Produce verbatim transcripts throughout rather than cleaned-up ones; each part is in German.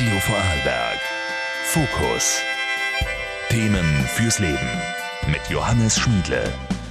Radio Vorarlberg. Fokus. Themen fürs Leben. Mit Johannes Schmiedle.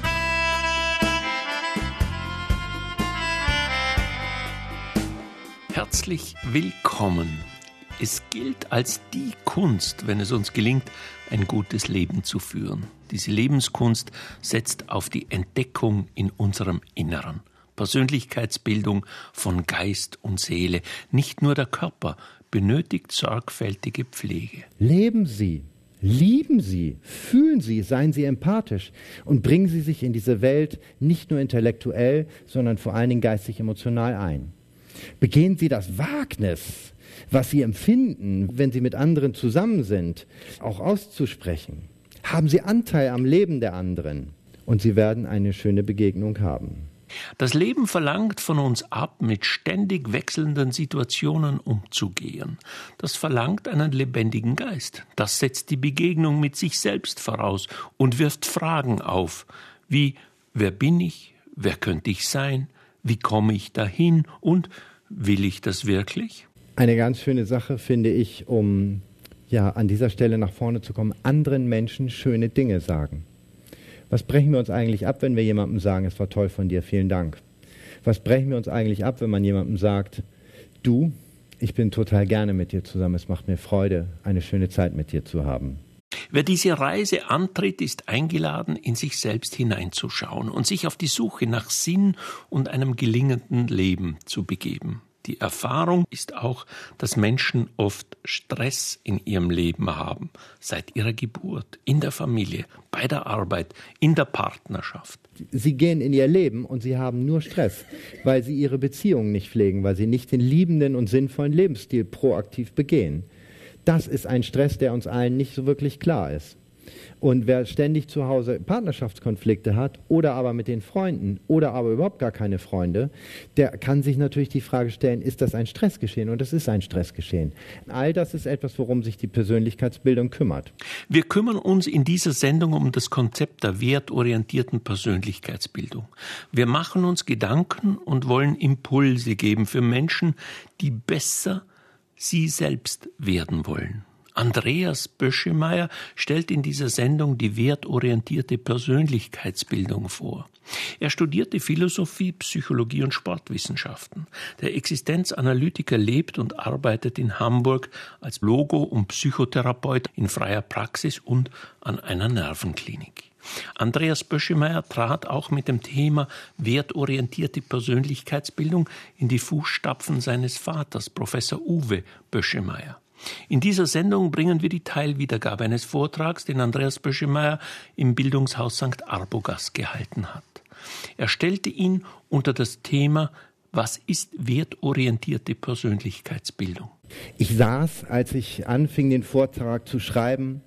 Herzlich willkommen. Es gilt als die Kunst, wenn es uns gelingt, ein gutes Leben zu führen. Diese Lebenskunst setzt auf die Entdeckung in unserem Inneren. Persönlichkeitsbildung von Geist und Seele. Nicht nur der Körper benötigt sorgfältige Pflege. Leben Sie, lieben Sie, fühlen Sie, seien Sie empathisch und bringen Sie sich in diese Welt nicht nur intellektuell, sondern vor allen Dingen geistig-emotional ein. Begehen Sie das Wagnis, was Sie empfinden, wenn Sie mit anderen zusammen sind, auch auszusprechen. Haben Sie Anteil am Leben der anderen und Sie werden eine schöne Begegnung haben. Das Leben verlangt von uns ab, mit ständig wechselnden Situationen umzugehen. Das verlangt einen lebendigen Geist. Das setzt die Begegnung mit sich selbst voraus und wirft Fragen auf, wie: Wer bin ich? Wer könnte ich sein? Wie komme ich dahin? Und will ich das wirklich? Eine ganz schöne Sache finde ich, um ja an dieser Stelle nach vorne zu kommen, anderen Menschen schöne Dinge sagen. Was brechen wir uns eigentlich ab, wenn wir jemandem sagen, es war toll von dir, vielen Dank? Was brechen wir uns eigentlich ab, wenn man jemandem sagt, du, ich bin total gerne mit dir zusammen, es macht mir Freude, eine schöne Zeit mit dir zu haben. Wer diese Reise antritt, ist eingeladen, in sich selbst hineinzuschauen und sich auf die Suche nach Sinn und einem gelingenden Leben zu begeben. Die Erfahrung ist auch, dass Menschen oft Stress in ihrem Leben haben, seit ihrer Geburt, in der Familie, bei der Arbeit, in der Partnerschaft. Sie gehen in ihr Leben und sie haben nur Stress, weil sie ihre Beziehungen nicht pflegen, weil sie nicht den liebenden und sinnvollen Lebensstil proaktiv begehen. Das ist ein Stress, der uns allen nicht so wirklich klar ist. Und wer ständig zu Hause Partnerschaftskonflikte hat oder aber mit den Freunden oder aber überhaupt gar keine Freunde, der kann sich natürlich die Frage stellen, ist das ein Stressgeschehen? Und das ist ein Stressgeschehen. All das ist etwas, worum sich die Persönlichkeitsbildung kümmert. Wir kümmern uns in dieser Sendung um das Konzept der wertorientierten Persönlichkeitsbildung. Wir machen uns Gedanken und wollen Impulse geben für Menschen, die besser sie selbst werden wollen. Andreas Böschemeyer stellt in dieser Sendung die wertorientierte Persönlichkeitsbildung vor. Er studierte Philosophie, Psychologie und Sportwissenschaften. Der Existenzanalytiker lebt und arbeitet in Hamburg als Logo- und Psychotherapeut in freier Praxis und an einer Nervenklinik. Andreas Böschemeyer trat auch mit dem Thema wertorientierte Persönlichkeitsbildung in die Fußstapfen seines Vaters, Professor Uwe Böschemeyer. In dieser Sendung bringen wir die Teilwiedergabe eines Vortrags, den Andreas Böschemeyer im Bildungshaus Sankt Arbogast gehalten hat. Er stellte ihn unter das Thema: Was ist wertorientierte Persönlichkeitsbildung? Ich saß, als ich anfing, den Vortrag zu schreiben,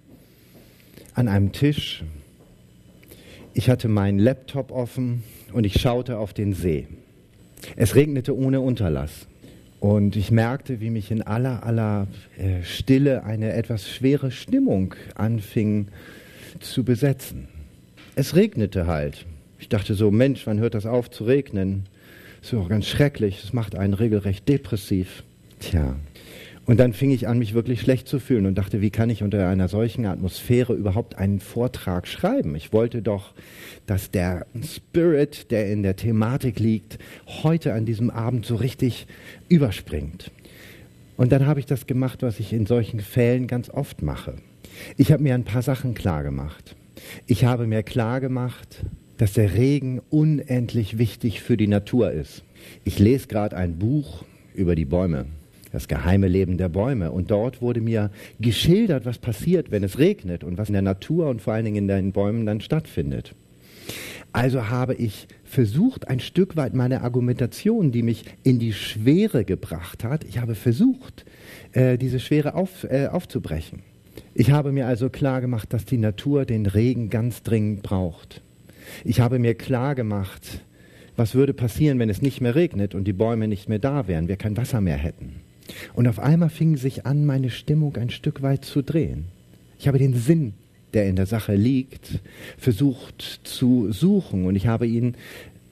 an einem Tisch. Ich hatte meinen Laptop offen und ich schaute auf den See. Es regnete ohne Unterlass. Und ich merkte, wie mich in aller, aller äh, Stille eine etwas schwere Stimmung anfing zu besetzen. Es regnete halt. Ich dachte so, Mensch, wann hört das auf zu regnen? So ganz schrecklich, das macht einen regelrecht depressiv. Tja, und dann fing ich an, mich wirklich schlecht zu fühlen und dachte, wie kann ich unter einer solchen Atmosphäre überhaupt einen Vortrag schreiben? Ich wollte doch, dass der Spirit, der in der Thematik liegt, heute an diesem Abend so richtig überspringt. Und dann habe ich das gemacht, was ich in solchen Fällen ganz oft mache. Ich habe mir ein paar Sachen klar gemacht. Ich habe mir klar gemacht, dass der Regen unendlich wichtig für die Natur ist. Ich lese gerade ein Buch über die Bäume. Das geheime Leben der Bäume. Und dort wurde mir geschildert, was passiert, wenn es regnet und was in der Natur und vor allen Dingen in den Bäumen dann stattfindet. Also habe ich versucht, ein Stück weit meine Argumentation, die mich in die Schwere gebracht hat, ich habe versucht, äh, diese Schwere auf, äh, aufzubrechen. Ich habe mir also klar gemacht, dass die Natur den Regen ganz dringend braucht. Ich habe mir klar gemacht, was würde passieren, wenn es nicht mehr regnet und die Bäume nicht mehr da wären, wir kein Wasser mehr hätten. Und auf einmal fing sich an, meine Stimmung ein Stück weit zu drehen. Ich habe den Sinn, der in der Sache liegt, versucht zu suchen und ich habe ihn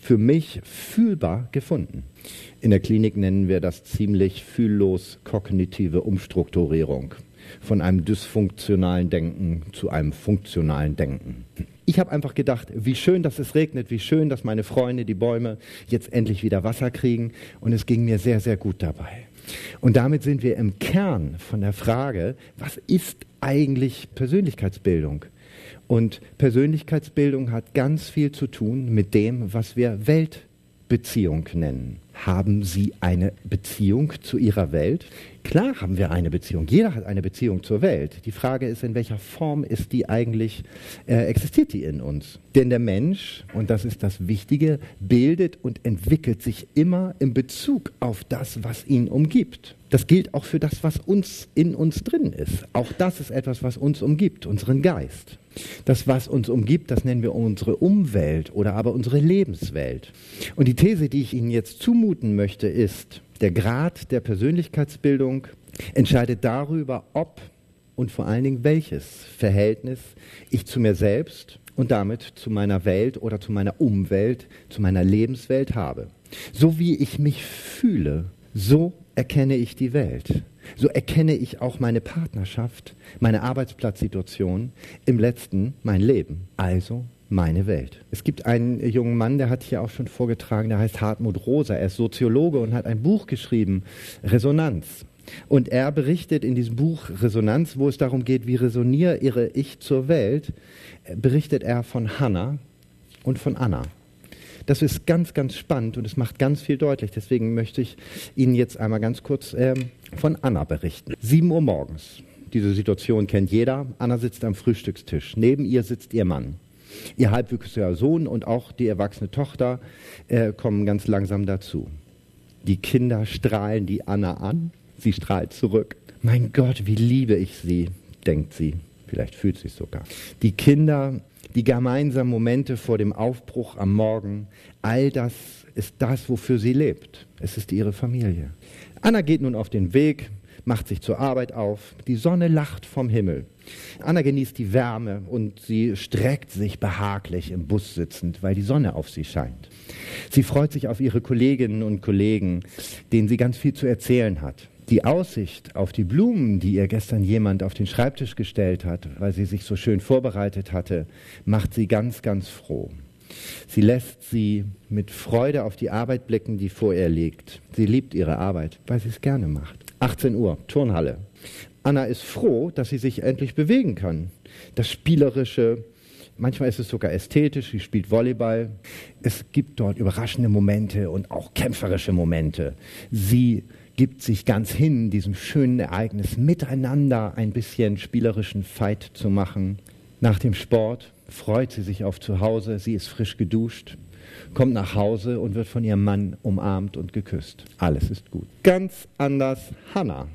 für mich fühlbar gefunden. In der Klinik nennen wir das ziemlich fühllos kognitive Umstrukturierung. Von einem dysfunktionalen Denken zu einem funktionalen Denken. Ich habe einfach gedacht, wie schön, dass es regnet, wie schön, dass meine Freunde, die Bäume, jetzt endlich wieder Wasser kriegen. Und es ging mir sehr, sehr gut dabei. Und damit sind wir im Kern von der Frage, was ist eigentlich Persönlichkeitsbildung? Und Persönlichkeitsbildung hat ganz viel zu tun mit dem, was wir Weltbeziehung nennen. Haben Sie eine Beziehung zu Ihrer Welt? Klar haben wir eine Beziehung. Jeder hat eine Beziehung zur Welt. Die Frage ist, in welcher Form ist die eigentlich, äh, existiert die in uns? Denn der Mensch, und das ist das Wichtige, bildet und entwickelt sich immer in Bezug auf das, was ihn umgibt. Das gilt auch für das, was uns in uns drin ist. Auch das ist etwas, was uns umgibt, unseren Geist. Das, was uns umgibt, das nennen wir unsere Umwelt oder aber unsere Lebenswelt. Und die These, die ich Ihnen jetzt zumuten möchte, ist, der Grad der Persönlichkeitsbildung entscheidet darüber, ob und vor allen Dingen welches Verhältnis ich zu mir selbst und damit zu meiner Welt oder zu meiner Umwelt, zu meiner Lebenswelt habe. So wie ich mich fühle, so erkenne ich die Welt. So erkenne ich auch meine Partnerschaft, meine Arbeitsplatzsituation, im letzten mein Leben, also meine Welt. Es gibt einen jungen Mann, der hat hier auch schon vorgetragen, der heißt Hartmut Rosa, er ist Soziologe und hat ein Buch geschrieben, Resonanz. Und er berichtet in diesem Buch Resonanz, wo es darum geht, wie resoniere ich zur Welt, berichtet er von Hannah und von Anna. Das ist ganz, ganz spannend und es macht ganz viel deutlich. Deswegen möchte ich Ihnen jetzt einmal ganz kurz ähm, von Anna berichten. sieben Uhr morgens. Diese Situation kennt jeder. Anna sitzt am Frühstückstisch. Neben ihr sitzt ihr Mann. Ihr halbwüchsiger Sohn und auch die erwachsene Tochter äh, kommen ganz langsam dazu. Die Kinder strahlen die Anna an. Sie strahlt zurück. Mein Gott, wie liebe ich sie, denkt sie. Vielleicht fühlt sie es sogar. Die Kinder, die gemeinsamen Momente vor dem Aufbruch am Morgen, all das ist das, wofür sie lebt. Es ist ihre Familie. Anna geht nun auf den Weg, macht sich zur Arbeit auf. Die Sonne lacht vom Himmel. Anna genießt die Wärme und sie streckt sich behaglich im Bus sitzend, weil die Sonne auf sie scheint. Sie freut sich auf ihre Kolleginnen und Kollegen, denen sie ganz viel zu erzählen hat. Die Aussicht auf die Blumen, die ihr gestern jemand auf den Schreibtisch gestellt hat, weil sie sich so schön vorbereitet hatte, macht sie ganz, ganz froh. Sie lässt sie mit Freude auf die Arbeit blicken, die vor ihr liegt. Sie liebt ihre Arbeit, weil sie es gerne macht. achtzehn Uhr, Turnhalle. Anna ist froh, dass sie sich endlich bewegen kann. Das Spielerische, manchmal ist es sogar ästhetisch, sie spielt Volleyball. Es gibt dort überraschende Momente und auch kämpferische Momente. Sie gibt sich ganz hin, diesem schönen Ereignis miteinander ein bisschen spielerischen Fight zu machen. Nach dem Sport freut sie sich auf zu Hause, sie ist frisch geduscht, kommt nach Hause und wird von ihrem Mann umarmt und geküsst. Alles ist gut. Ganz anders Hannah.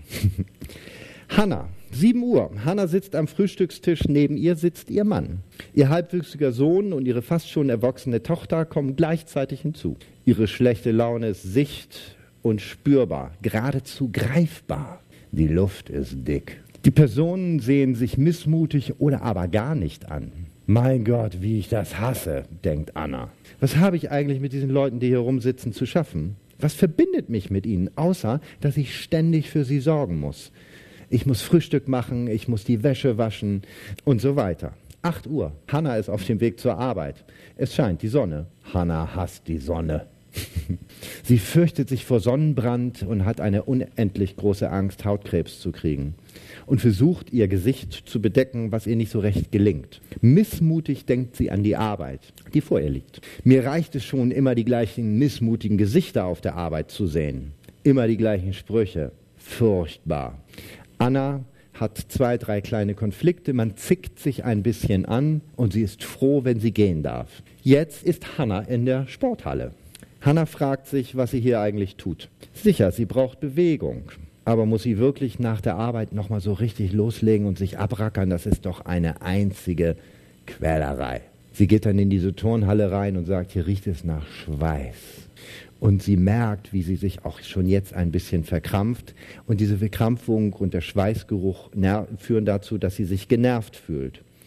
Hannah, sieben Uhr. Hannah sitzt am Frühstückstisch, neben ihr sitzt ihr Mann. Ihr halbwüchsiger Sohn und ihre fast schon erwachsene Tochter kommen gleichzeitig hinzu. Ihre schlechte Laune ist sicht- und spürbar, geradezu greifbar. Die Luft ist dick. Die Personen sehen sich missmutig oder aber gar nicht an. Mein Gott, wie ich das hasse, denkt Anna. Was habe ich eigentlich mit diesen Leuten, die hier rumsitzen, zu schaffen? Was verbindet mich mit ihnen, außer dass ich ständig für sie sorgen muss? Ich muss Frühstück machen, ich muss die Wäsche waschen und so weiter. acht Uhr. Hannah ist auf dem Weg zur Arbeit. Es scheint die Sonne. Hannah hasst die Sonne. Sie fürchtet sich vor Sonnenbrand und hat eine unendlich große Angst, Hautkrebs zu kriegen. Und versucht, ihr Gesicht zu bedecken, was ihr nicht so recht gelingt. Missmutig denkt sie an die Arbeit, die vor ihr liegt. Mir reicht es schon, immer die gleichen missmutigen Gesichter auf der Arbeit zu sehen. Immer die gleichen Sprüche. Furchtbar. Anna hat zwei, drei kleine Konflikte, man zickt sich ein bisschen an und sie ist froh, wenn sie gehen darf. Jetzt ist Hannah in der Sporthalle. Hannah fragt sich, was sie hier eigentlich tut. Sicher, sie braucht Bewegung. Aber muss sie wirklich nach der Arbeit nochmal so richtig loslegen und sich abrackern? Das ist doch eine einzige Quälerei. Sie geht dann in diese Turnhalle rein und sagt, hier riecht es nach Schweiß. Und sie merkt, wie sie sich auch schon jetzt ein bisschen verkrampft. Und diese Verkrampfung und der Schweißgeruch führen dazu, dass sie sich genervt fühlt.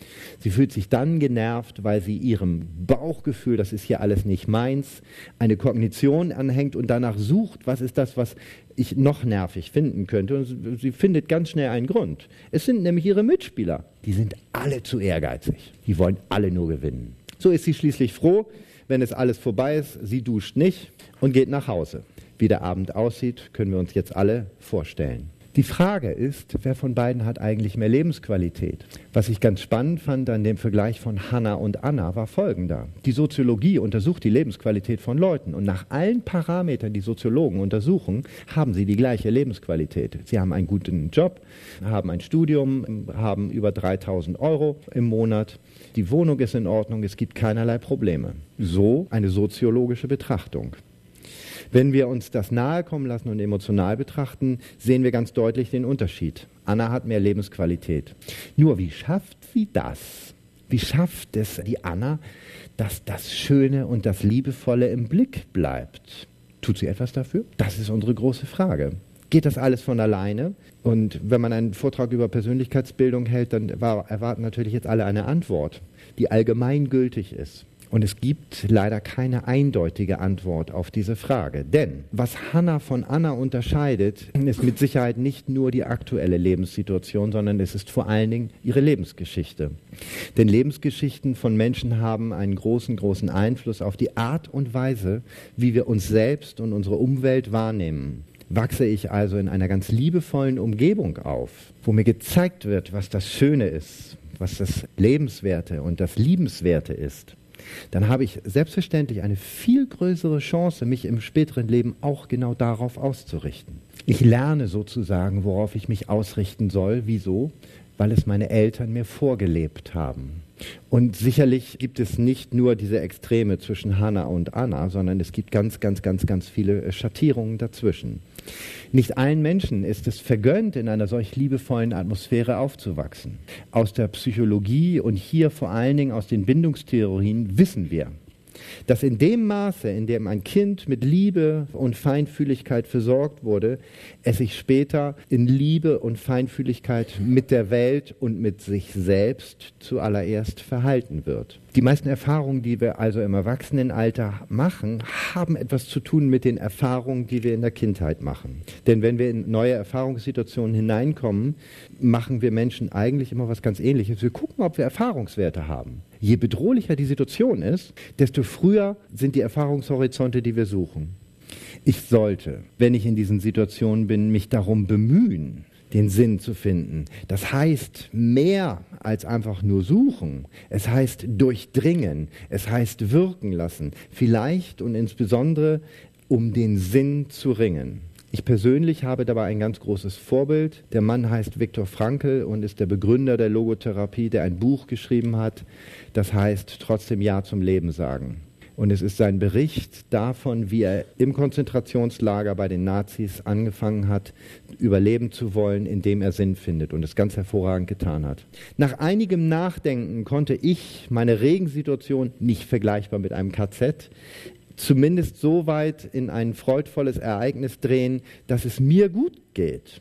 Sie fühlt sich dann genervt, weil sie ihrem Bauchgefühl, das ist hier alles nicht meins, eine Kognition anhängt und danach sucht, was ist das, was ich noch nervig finden könnte. Und sie findet ganz schnell einen Grund. Es sind nämlich ihre Mitspieler. Die sind alle zu ehrgeizig. Die wollen alle nur gewinnen. So ist sie schließlich froh, wenn es alles vorbei ist. Sie duscht nicht und geht nach Hause. Wie der Abend aussieht, können wir uns jetzt alle vorstellen. Die Frage ist, wer von beiden hat eigentlich mehr Lebensqualität? Was ich ganz spannend fand an dem Vergleich von Hannah und Anna war folgender. Die Soziologie untersucht die Lebensqualität von Leuten und nach allen Parametern, die Soziologen untersuchen, haben sie die gleiche Lebensqualität. Sie haben einen guten Job, haben ein Studium, haben über dreitausend Euro im Monat. Die Wohnung ist in Ordnung, es gibt keinerlei Probleme. So eine soziologische Betrachtung. Wenn wir uns das nahe kommen lassen und emotional betrachten, sehen wir ganz deutlich den Unterschied. Anna hat mehr Lebensqualität. Nur wie schafft sie das? Wie schafft es die Anna, dass das Schöne und das Liebevolle im Blick bleibt? Tut sie etwas dafür? Das ist unsere große Frage. Geht das alles von alleine? Und wenn man einen Vortrag über Persönlichkeitsbildung hält, dann erwarten natürlich jetzt alle eine Antwort, die allgemeingültig ist. Und es gibt leider keine eindeutige Antwort auf diese Frage. Denn was Hannah von Anna unterscheidet, ist mit Sicherheit nicht nur die aktuelle Lebenssituation, sondern es ist vor allen Dingen ihre Lebensgeschichte. Denn Lebensgeschichten von Menschen haben einen großen, großen Einfluss auf die Art und Weise, wie wir uns selbst und unsere Umwelt wahrnehmen. Wachse ich also in einer ganz liebevollen Umgebung auf, wo mir gezeigt wird, was das Schöne ist, was das Lebenswerte und das Liebenswerte ist, dann habe ich selbstverständlich eine viel größere Chance, mich im späteren Leben auch genau darauf auszurichten. Ich lerne sozusagen, worauf ich mich ausrichten soll. Wieso? Weil es meine Eltern mir vorgelebt haben. Und sicherlich gibt es nicht nur diese Extreme zwischen Hannah und Anna, sondern es gibt ganz, ganz, ganz, ganz viele Schattierungen dazwischen. Nicht allen Menschen ist es vergönnt, in einer solch liebevollen Atmosphäre aufzuwachsen. Aus der Psychologie und hier vor allen Dingen aus den Bindungstheorien wissen wir, dass in dem Maße, in dem ein Kind mit Liebe und Feinfühligkeit versorgt wurde, es sich später in Liebe und Feinfühligkeit mit der Welt und mit sich selbst zuallererst verhalten wird. Die meisten Erfahrungen, die wir also im Erwachsenenalter machen, haben etwas zu tun mit den Erfahrungen, die wir in der Kindheit machen. Denn wenn wir in neue Erfahrungssituationen hineinkommen, machen wir Menschen eigentlich immer was ganz Ähnliches. Wir gucken, ob wir Erfahrungswerte haben. Je bedrohlicher die Situation ist, desto früher sind die Erfahrungshorizonte, die wir suchen. Ich sollte, wenn ich in diesen Situationen bin, mich darum bemühen, den Sinn zu finden. Das heißt mehr als einfach nur suchen. Es heißt durchdringen. Es heißt wirken lassen. Vielleicht und insbesondere um den Sinn zu ringen. Ich persönlich habe dabei ein ganz großes Vorbild. Der Mann heißt Viktor Frankl und ist der Begründer der Logotherapie, der ein Buch geschrieben hat, das heißt trotzdem Ja zum Leben sagen. Und es ist sein Bericht davon, wie er im Konzentrationslager bei den Nazis angefangen hat, überleben zu wollen, indem er Sinn findet und es ganz hervorragend getan hat. Nach einigem Nachdenken konnte ich meine Regensituation, nicht vergleichbar mit einem K Z, zumindest so weit in ein freudvolles Ereignis drehen, dass es mir gut geht.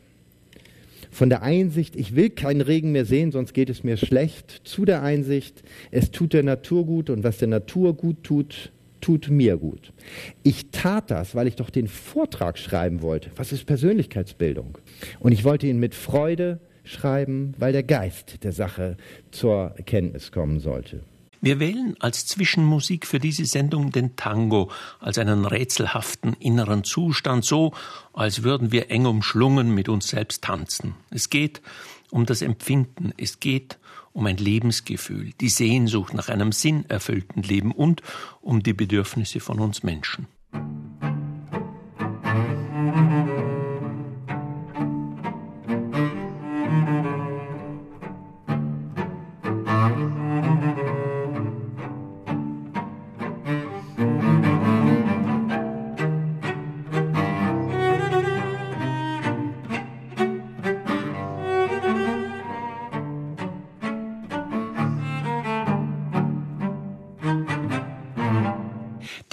Von der Einsicht, ich will keinen Regen mehr sehen, sonst geht es mir schlecht, zu der Einsicht, es tut der Natur gut und was der Natur gut tut, tut mir gut. Ich tat das, weil ich doch den Vortrag schreiben wollte. Was ist Persönlichkeitsbildung? Und ich wollte ihn mit Freude schreiben, weil der Geist der Sache zur Erkenntnis kommen sollte. Wir wählen als Zwischenmusik für diese Sendung den Tango als einen rätselhaften inneren Zustand, so als würden wir eng umschlungen mit uns selbst tanzen. Es geht um das Empfinden, es geht um ein Lebensgefühl, die Sehnsucht nach einem sinnerfüllten Leben und um die Bedürfnisse von uns Menschen.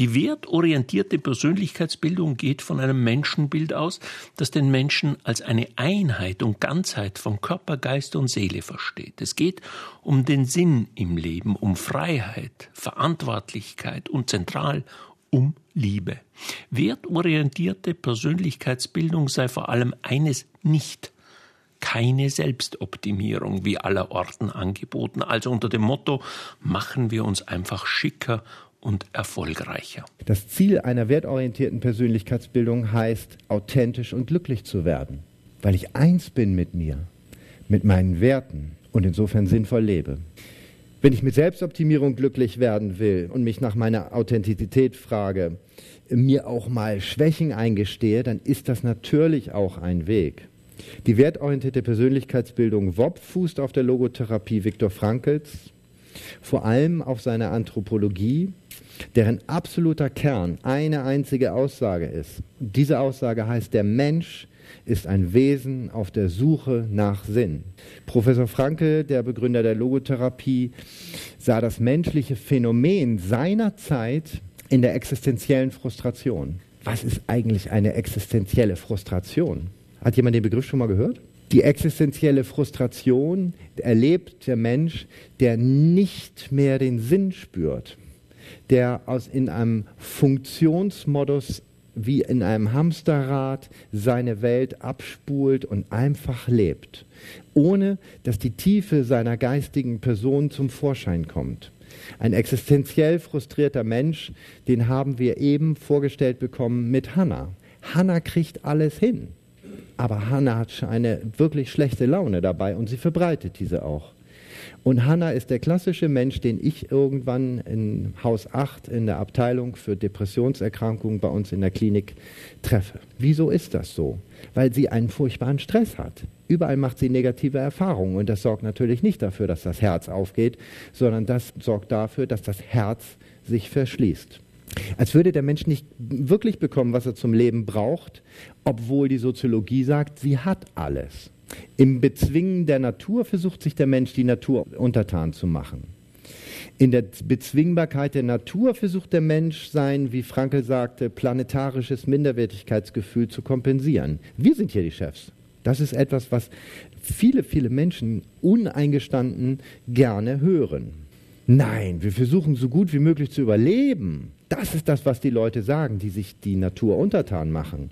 Die wertorientierte Persönlichkeitsbildung geht von einem Menschenbild aus, das den Menschen als eine Einheit und Ganzheit von Körper, Geist und Seele versteht. Es geht um den Sinn im Leben, um Freiheit, Verantwortlichkeit und zentral um Liebe. Wertorientierte Persönlichkeitsbildung sei vor allem eines nicht: keine Selbstoptimierung wie allerorten angeboten, also unter dem Motto, machen wir uns einfach schicker und erfolgreicher. Das Ziel einer wertorientierten Persönlichkeitsbildung heißt, authentisch und glücklich zu werden, weil ich eins bin mit mir, mit meinen Werten und insofern sinnvoll lebe. Wenn ich mit Selbstoptimierung glücklich werden will und mich nach meiner Authentizität frage, mir auch mal Schwächen eingestehe, dann ist das natürlich auch ein Weg. Die wertorientierte Persönlichkeitsbildung W O P fußt auf der Logotherapie Viktor Frankls, vor allem auf seiner Anthropologie, deren absoluter Kern eine einzige Aussage ist. Diese Aussage heißt, der Mensch ist ein Wesen auf der Suche nach Sinn. Professor Frankl, der Begründer der Logotherapie, sah das menschliche Phänomen seiner Zeit in der existenziellen Frustration. Was ist eigentlich eine existenzielle Frustration? Hat jemand den Begriff schon mal gehört? Die existenzielle Frustration erlebt der Mensch, der nicht mehr den Sinn spürt, der aus in einem Funktionsmodus wie in einem Hamsterrad seine Welt abspult und einfach lebt, ohne dass die Tiefe seiner geistigen Person zum Vorschein kommt. Ein existenziell frustrierter Mensch, den haben wir eben vorgestellt bekommen mit Hannah. Hannah kriegt alles hin, aber Hannah hat eine wirklich schlechte Laune dabei und sie verbreitet diese auch. Und Hannah ist der klassische Mensch, den ich irgendwann in Haus acht in der Abteilung für Depressionserkrankungen bei uns in der Klinik treffe. Wieso ist das so? Weil sie einen furchtbaren Stress hat. Überall macht sie negative Erfahrungen und das sorgt natürlich nicht dafür, dass das Herz aufgeht, sondern das sorgt dafür, dass das Herz sich verschließt. Als würde der Mensch nicht wirklich bekommen, was er zum Leben braucht, obwohl die Soziologie sagt, sie hat alles. Im Bezwingen der Natur versucht sich der Mensch, die Natur untertan zu machen. In der Bezwingbarkeit der Natur versucht der Mensch sein, wie Frankl sagte, planetarisches Minderwertigkeitsgefühl zu kompensieren. Wir sind hier die Chefs. Das ist etwas, was viele, viele Menschen uneingestanden gerne hören. Nein, wir versuchen so gut wie möglich zu überleben. Das ist das, was die Leute sagen, die sich die Natur untertan machen.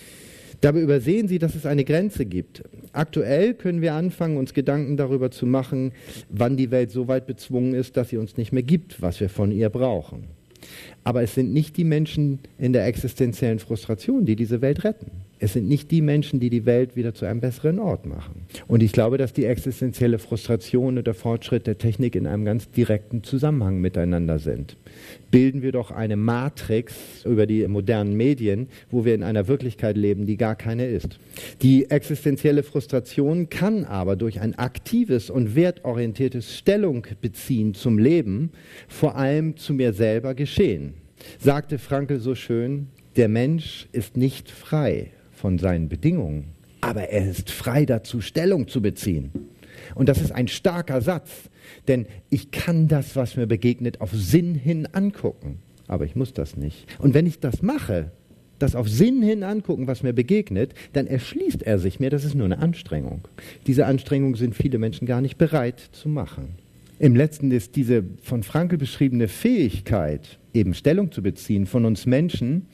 Dabei übersehen sie, dass es eine Grenze gibt. Aktuell können wir anfangen, uns Gedanken darüber zu machen, wann die Welt so weit bezwungen ist, dass sie uns nicht mehr gibt, was wir von ihr brauchen. Aber es sind nicht die Menschen in der existenziellen Frustration, die diese Welt retten. Es sind nicht die Menschen, die die Welt wieder zu einem besseren Ort machen. Und ich glaube, dass die existenzielle Frustration und der Fortschritt der Technik in einem ganz direkten Zusammenhang miteinander sind. Bilden wir doch eine Matrix über die modernen Medien, wo wir in einer Wirklichkeit leben, die gar keine ist. Die existenzielle Frustration kann aber durch ein aktives und wertorientiertes Stellung beziehen zum Leben, vor allem zu mir selber geschehen. Sagte Frankl so schön, der Mensch ist nicht frei von seinen Bedingungen, aber er ist frei dazu, Stellung zu beziehen. Und das ist ein starker Satz, denn ich kann das, was mir begegnet, auf Sinn hin angucken, aber ich muss das nicht. Und wenn ich das mache, das auf Sinn hin angucken, was mir begegnet, dann erschließt er sich mir, das ist nur eine Anstrengung. Diese Anstrengung sind viele Menschen gar nicht bereit zu machen. Im Letzten ist diese von Frankl beschriebene Fähigkeit, eben Stellung zu beziehen, von uns Menschen,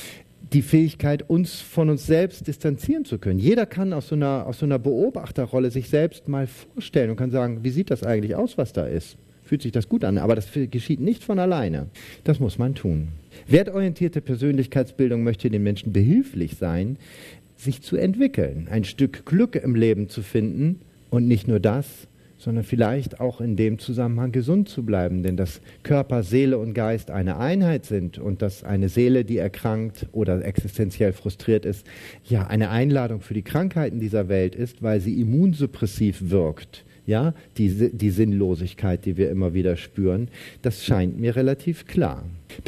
die Fähigkeit, uns von uns selbst distanzieren zu können. Jeder kann aus so einer, aus so einer Beobachterrolle sich selbst mal vorstellen und kann sagen, wie sieht das eigentlich aus, was da ist? Fühlt sich das gut an? Aber das geschieht nicht von alleine. Das muss man tun. Wertorientierte Persönlichkeitsbildung möchte den Menschen behilflich sein, sich zu entwickeln, ein Stück Glück im Leben zu finden und nicht nur das, sondern vielleicht auch in dem Zusammenhang gesund zu bleiben, denn dass Körper, Seele und Geist eine Einheit sind und dass eine Seele, die erkrankt oder existenziell frustriert ist, ja eine Einladung für die Krankheiten dieser Welt ist, weil sie immunsuppressiv wirkt. Ja, die, die Sinnlosigkeit, die wir immer wieder spüren, das scheint mir relativ klar.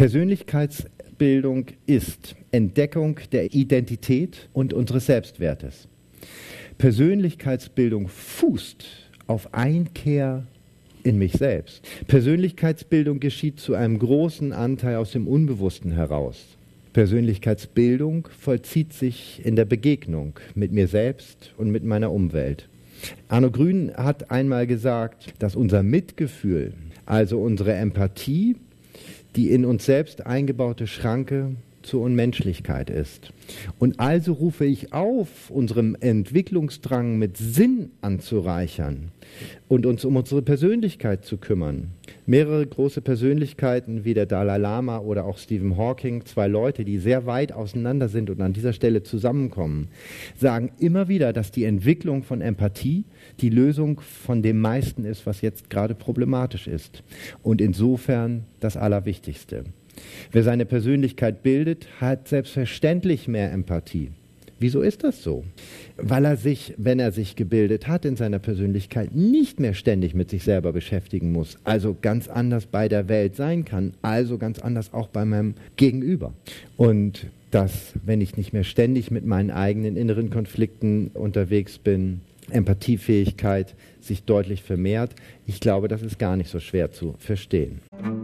Persönlichkeitsbildung ist Entdeckung der Identität und unseres Selbstwertes. Persönlichkeitsbildung fußt auf Einkehr in mich selbst. Persönlichkeitsbildung geschieht zu einem großen Anteil aus dem Unbewussten heraus. Persönlichkeitsbildung vollzieht sich in der Begegnung mit mir selbst und mit meiner Umwelt. Arno Grün hat einmal gesagt, dass unser Mitgefühl, also unsere Empathie, die in uns selbst eingebaute Schranke zur Unmenschlichkeit ist. Und also rufe ich auf, unserem Entwicklungsdrang mit Sinn anzureichern und uns um unsere Persönlichkeit zu kümmern. Mehrere große Persönlichkeiten wie der Dalai Lama oder auch Stephen Hawking, zwei Leute, die sehr weit auseinander sind und an dieser Stelle zusammenkommen, sagen immer wieder, dass die Entwicklung von Empathie die Lösung von dem meisten ist, was jetzt gerade problematisch ist. Und insofern das Allerwichtigste. Wer seine Persönlichkeit bildet, hat selbstverständlich mehr Empathie. Wieso ist das so? Weil er sich, wenn er sich gebildet hat in seiner Persönlichkeit, nicht mehr ständig mit sich selber beschäftigen muss, also ganz anders bei der Welt sein kann, also ganz anders auch bei meinem Gegenüber. Und dass, wenn ich nicht mehr ständig mit meinen eigenen inneren Konflikten unterwegs bin, Empathiefähigkeit sich deutlich vermehrt, ich glaube, das ist gar nicht so schwer zu verstehen.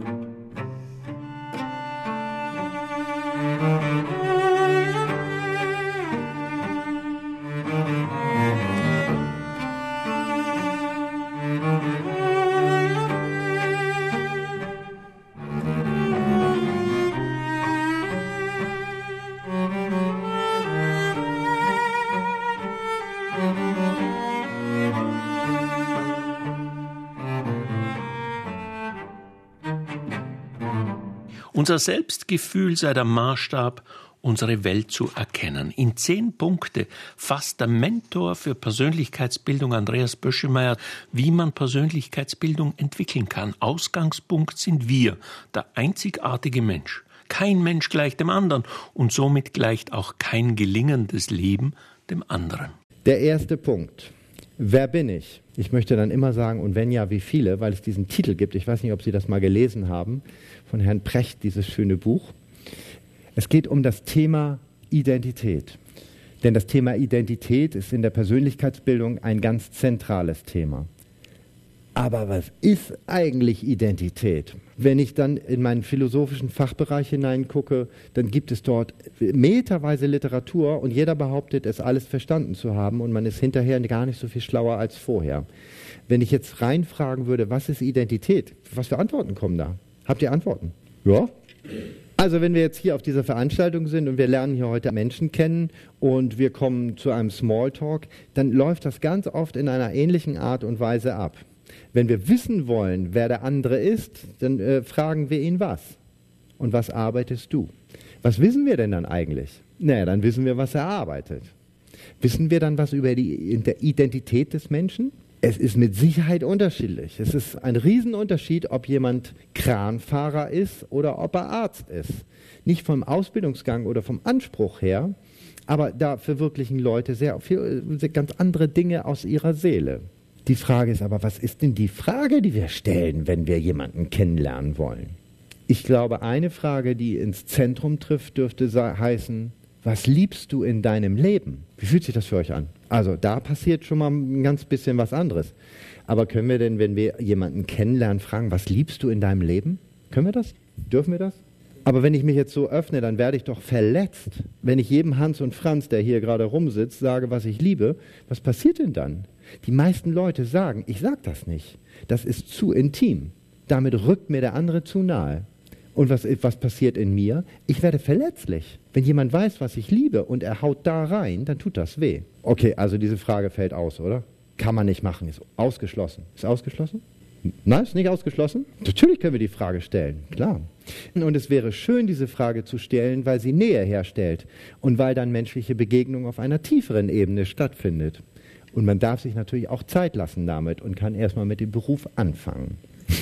Unser Selbstgefühl sei der Maßstab, unsere Welt zu erkennen. In zehn Punkte fasst der Mentor für Persönlichkeitsbildung Andreas Böschemeyer, wie man Persönlichkeitsbildung entwickeln kann. Ausgangspunkt sind wir, der einzigartige Mensch. Kein Mensch gleicht dem anderen und somit gleicht auch kein gelingendes Leben dem anderen. Der erste Punkt. Wer bin ich? Ich möchte dann immer sagen, und wenn ja, wie viele, weil es diesen Titel gibt. Ich weiß nicht, ob Sie das mal gelesen haben, von Herrn Precht, dieses schöne Buch. Es geht um das Thema Identität. Denn das Thema Identität ist in der Persönlichkeitsbildung ein ganz zentrales Thema. Aber was ist eigentlich Identität? Wenn ich dann in meinen philosophischen Fachbereich hineingucke, dann gibt es dort meterweise Literatur und jeder behauptet, es alles verstanden zu haben und man ist hinterher gar nicht so viel schlauer als vorher. Wenn ich jetzt reinfragen würde, was ist Identität? Was für Antworten kommen da? Habt ihr Antworten? Ja? Also wenn wir jetzt hier auf dieser Veranstaltung sind und wir lernen hier heute Menschen kennen und wir kommen zu einem Smalltalk, dann läuft das ganz oft in einer ähnlichen Art und Weise ab. Wenn wir wissen wollen, wer der andere ist, dann äh, fragen wir ihn was. Und was arbeitest du? Was wissen wir denn dann eigentlich? Naja, dann wissen wir, was er arbeitet. Wissen wir dann was über die Identität des Menschen? Es ist mit Sicherheit unterschiedlich. Es ist ein Riesenunterschied, ob jemand Kranfahrer ist oder ob er Arzt ist. Nicht vom Ausbildungsgang oder vom Anspruch her, aber da verwirklichen Leute sehr viel, sehr ganz andere Dinge aus ihrer Seele. Die Frage ist aber, was ist denn die Frage, die wir stellen, wenn wir jemanden kennenlernen wollen? Ich glaube, eine Frage, die ins Zentrum trifft, dürfte heißen, was liebst du in deinem Leben? Wie fühlt sich das für euch an? Also da passiert schon mal ein ganz bisschen was anderes. Aber können wir denn, wenn wir jemanden kennenlernen, fragen, was liebst du in deinem Leben? Können wir das? Dürfen wir das? Aber wenn ich mich jetzt so öffne, dann werde ich doch verletzt. Wenn ich jedem Hans und Franz, der hier gerade rumsitzt, sage, was ich liebe, was passiert denn dann? Die meisten Leute sagen, ich sage das nicht. Das ist zu intim. Damit rückt mir der andere zu nahe. Und was, was passiert in mir? Ich werde verletzlich. Wenn jemand weiß, was ich liebe und er haut da rein, dann tut das weh. Okay, also diese Frage fällt aus, oder? Kann man nicht machen, ist ausgeschlossen. Ist ausgeschlossen? Nein, ist nicht ausgeschlossen? Natürlich können wir die Frage stellen, klar. Und es wäre schön, diese Frage zu stellen, weil sie Nähe herstellt und weil dann menschliche Begegnung auf einer tieferen Ebene stattfindet. Und man darf sich natürlich auch Zeit lassen damit und kann erstmal mit dem Beruf anfangen.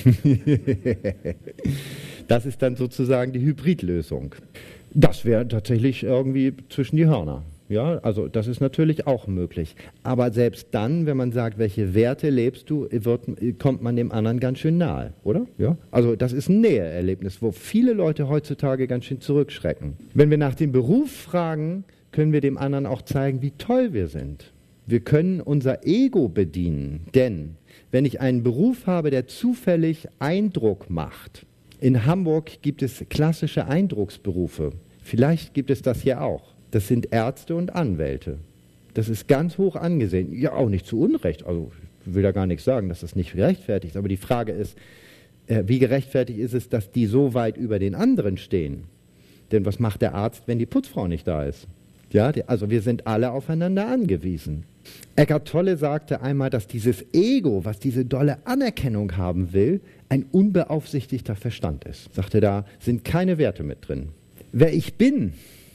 Das ist dann sozusagen die Hybridlösung. Das wäre tatsächlich irgendwie zwischen die Hörner. Ja, also das ist natürlich auch möglich. Aber selbst dann, wenn man sagt, welche Werte lebst du, wird, kommt man dem anderen ganz schön nahe, oder? Ja? Also das ist ein Näheerlebnis, wo viele Leute heutzutage ganz schön zurückschrecken. Wenn wir nach dem Beruf fragen, können wir dem anderen auch zeigen, wie toll wir sind. Wir können unser Ego bedienen, denn wenn ich einen Beruf habe, der zufällig Eindruck macht. In Hamburg gibt es klassische Eindrucksberufe. Vielleicht gibt es das hier auch. Das sind Ärzte und Anwälte. Das ist ganz hoch angesehen. Ja, auch nicht zu Unrecht. Also ich will da gar nichts sagen, dass das nicht gerechtfertigt ist. Aber die Frage ist, äh, wie gerechtfertigt ist es, dass die so weit über den anderen stehen? Denn was macht der Arzt, wenn die Putzfrau nicht da ist? Ja, die, also wir sind alle aufeinander angewiesen. Eckhart Tolle sagte einmal, dass dieses Ego, was diese dolle Anerkennung haben will, ein unbeaufsichtigter Verstand ist. Sagte, da sind keine Werte mit drin. Wer ich bin,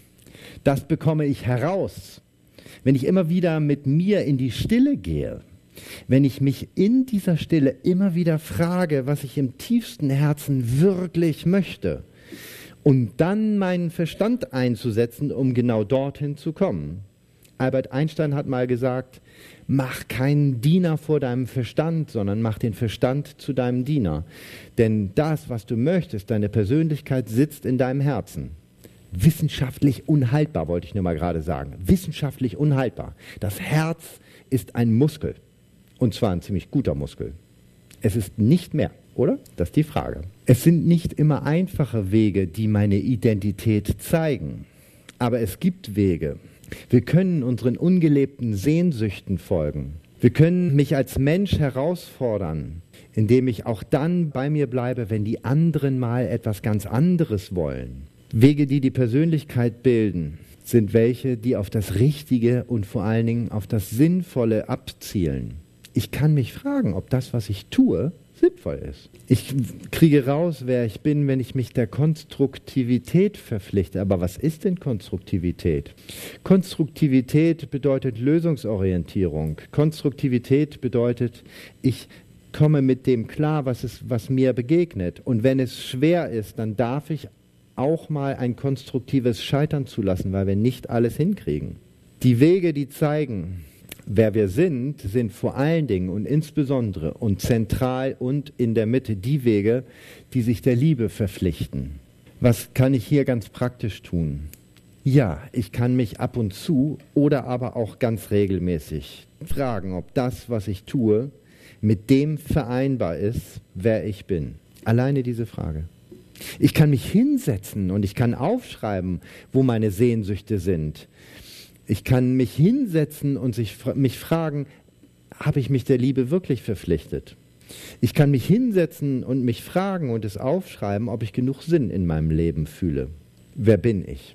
das bekomme ich heraus. Wenn ich immer wieder mit mir in die Stille gehe, wenn ich mich in dieser Stille immer wieder frage, was ich im tiefsten Herzen wirklich möchte, und dann meinen Verstand einzusetzen, um genau dorthin zu kommen. Albert Einstein hat mal gesagt, mach keinen Diener vor deinem Verstand, sondern mach den Verstand zu deinem Diener. Denn das, was du möchtest, deine Persönlichkeit sitzt in deinem Herzen. Wissenschaftlich unhaltbar, wollte ich nur mal gerade sagen. Wissenschaftlich unhaltbar. Das Herz ist ein Muskel. Und zwar ein ziemlich guter Muskel. Es ist nicht mehr, oder? Das ist die Frage. Es sind nicht immer einfache Wege, die meine Identität zeigen. Aber es gibt Wege. Wir können unseren ungelebten Sehnsüchten folgen. Wir können mich als Mensch herausfordern, indem ich auch dann bei mir bleibe, wenn die anderen mal etwas ganz anderes wollen. Wege, die die Persönlichkeit bilden, sind welche, die auf das Richtige und vor allen Dingen auf das Sinnvolle abzielen. Ich kann mich fragen, ob das, was ich tue, sinnvoll ist. Ich kriege raus, wer ich bin, wenn ich mich der Konstruktivität verpflichte. Aber was ist denn Konstruktivität? Konstruktivität bedeutet Lösungsorientierung. Konstruktivität bedeutet, ich komme mit dem klar, was, es, was mir begegnet. Und wenn es schwer ist, dann darf ich auch mal ein konstruktives Scheitern zulassen, weil wir nicht alles hinkriegen. Die Wege, die zeigen, wer wir sind, sind vor allen Dingen und insbesondere und zentral und in der Mitte die Wege, die sich der Liebe verpflichten. Was kann ich hier ganz praktisch tun? Ja, ich kann mich ab und zu oder aber auch ganz regelmäßig fragen, ob das, was ich tue, mit dem vereinbar ist, wer ich bin. Alleine diese Frage. Ich kann mich hinsetzen und ich kann aufschreiben, wo meine Sehnsüchte sind. Ich kann mich hinsetzen und sich, mich fragen, habe ich mich der Liebe wirklich verpflichtet? Ich kann mich hinsetzen und mich fragen und es aufschreiben, ob ich genug Sinn in meinem Leben fühle. Wer bin ich?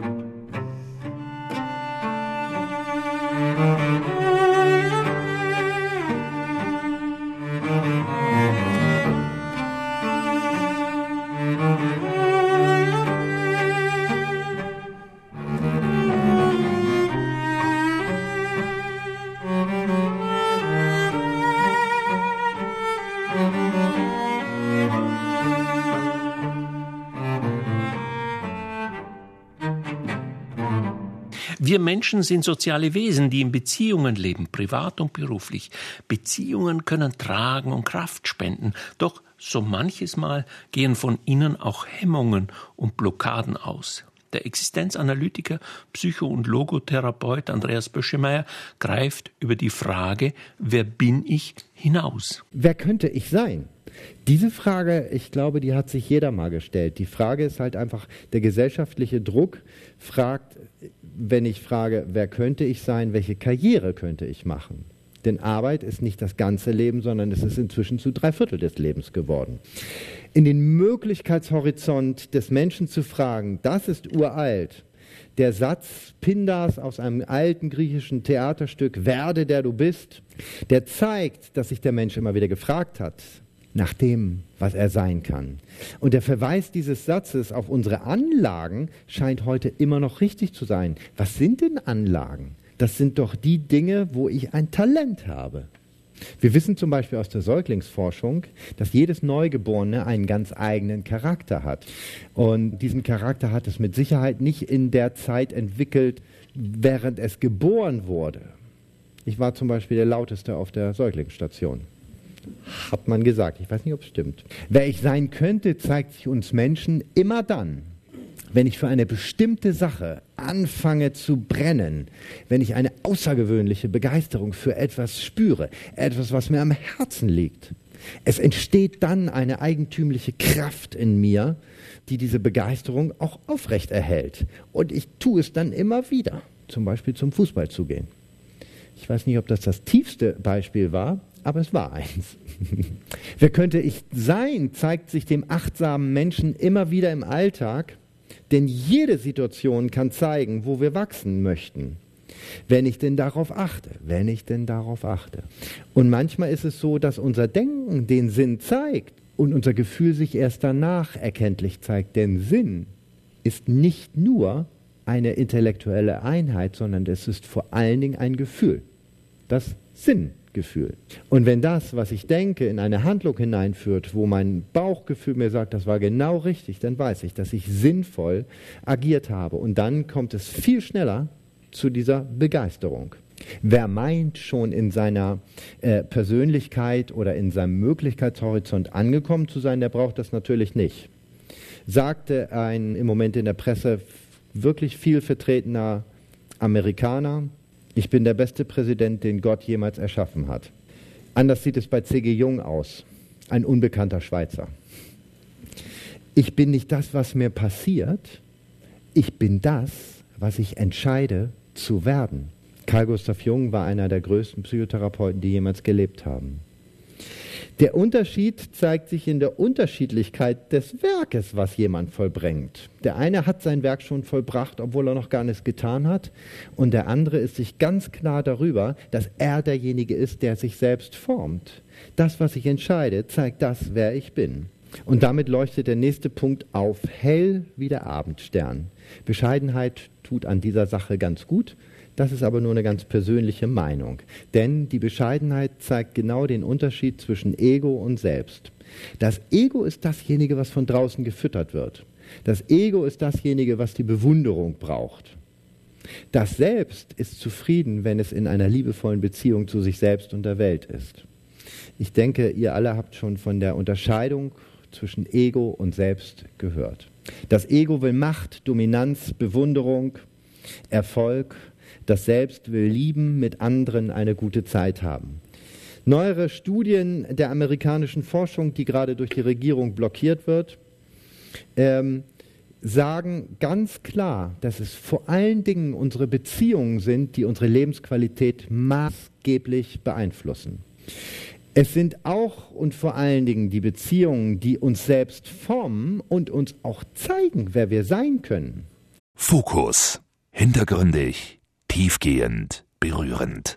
Wir Menschen sind soziale Wesen, die in Beziehungen leben, privat und beruflich. Beziehungen können tragen und Kraft spenden, doch so manches Mal gehen von ihnen auch Hemmungen und Blockaden aus. Der Existenzanalytiker, Psycho- und Logotherapeut Andreas Böschemeyer greift über die Frage, wer bin ich, hinaus. Wer könnte ich sein? Diese Frage, ich glaube, die hat sich jeder mal gestellt. Die Frage ist halt einfach, der gesellschaftliche Druck fragt, wenn ich frage, wer könnte ich sein, welche Karriere könnte ich machen? Denn Arbeit ist nicht das ganze Leben, sondern es ist inzwischen zu drei Viertel des Lebens geworden. In den Möglichkeitshorizont des Menschen zu fragen, das ist uralt. Der Satz Pindars aus einem alten griechischen Theaterstück, werde der du bist, der zeigt, dass sich der Mensch immer wieder gefragt hat, nach dem, was er sein kann. Und der Verweis dieses Satzes auf unsere Anlagen scheint heute immer noch richtig zu sein. Was sind denn Anlagen? Das sind doch die Dinge, wo ich ein Talent habe. Wir wissen zum Beispiel aus der Säuglingsforschung, dass jedes Neugeborene einen ganz eigenen Charakter hat. Und diesen Charakter hat es mit Sicherheit nicht in der Zeit entwickelt, während es geboren wurde. Ich war zum Beispiel der Lauteste auf der Säuglingsstation. Hat man gesagt. Ich weiß nicht, ob es stimmt. Wer ich sein könnte, zeigt sich uns Menschen immer dann, wenn ich für eine bestimmte Sache anfange zu brennen, wenn ich eine außergewöhnliche Begeisterung für etwas spüre, etwas, was mir am Herzen liegt, es entsteht dann eine eigentümliche Kraft in mir, die diese Begeisterung auch aufrecht erhält. Und ich tue es dann immer wieder, zum Beispiel zum Fußball zu gehen. Ich weiß nicht, ob das das tiefste Beispiel war, aber es war eins. Wer könnte ich sein, zeigt sich dem achtsamen Menschen immer wieder im Alltag, denn jede Situation kann zeigen, wo wir wachsen möchten. Wenn ich denn darauf achte, wenn ich denn darauf achte. Und manchmal ist es so, dass unser Denken den Sinn zeigt und unser Gefühl sich erst danach erkenntlich zeigt. Denn Sinn ist nicht nur eine intellektuelle Einheit, sondern es ist vor allen Dingen ein Gefühl. Das Sinngefühl. Und wenn das, was ich denke, in eine Handlung hineinführt, wo mein Bauchgefühl mir sagt, das war genau richtig, dann weiß ich, dass ich sinnvoll agiert habe. Und dann kommt es viel schneller zu dieser Begeisterung. Wer meint, schon in seiner äh, Persönlichkeit oder in seinem Möglichkeitshorizont angekommen zu sein, der braucht das natürlich nicht. Sagte ein im Moment in der Presse wirklich viel vertretener Amerikaner, ich bin der beste Präsident, den Gott jemals erschaffen hat. Anders sieht es bei C G Jung aus, ein unbekannter Schweizer. Ich bin nicht das, was mir passiert, ich bin das, was ich entscheide zu werden. Carl Gustav Jung war einer der größten Psychotherapeuten, die jemals gelebt haben. Der Unterschied zeigt sich in der Unterschiedlichkeit des Werkes, was jemand vollbringt. Der eine hat sein Werk schon vollbracht, obwohl er noch gar nichts getan hat. Und der andere ist sich ganz klar darüber, dass er derjenige ist, der sich selbst formt. Das, was ich entscheide, zeigt das, wer ich bin. Und damit leuchtet der nächste Punkt auf, hell wie der Abendstern. Bescheidenheit tut an dieser Sache ganz gut. Das ist aber nur eine ganz persönliche Meinung. Denn die Bescheidenheit zeigt genau den Unterschied zwischen Ego und Selbst. Das Ego ist dasjenige, was von draußen gefüttert wird. Das Ego ist dasjenige, was die Bewunderung braucht. Das Selbst ist zufrieden, wenn es in einer liebevollen Beziehung zu sich selbst und der Welt ist. Ich denke, ihr alle habt schon von der Unterscheidung zwischen Ego und Selbst gehört. Das Ego will Macht, Dominanz, Bewunderung, Erfolg. Das Selbst will lieben, mit anderen eine gute Zeit haben. Neuere Studien der amerikanischen Forschung, die gerade durch die Regierung blockiert wird, ähm, sagen ganz klar, dass es vor allen Dingen unsere Beziehungen sind, die unsere Lebensqualität maßgeblich beeinflussen. Es sind auch und vor allen Dingen die Beziehungen, die uns selbst formen und uns auch zeigen, wer wir sein können. Fokus. Hintergründig. Tiefgehend, berührend.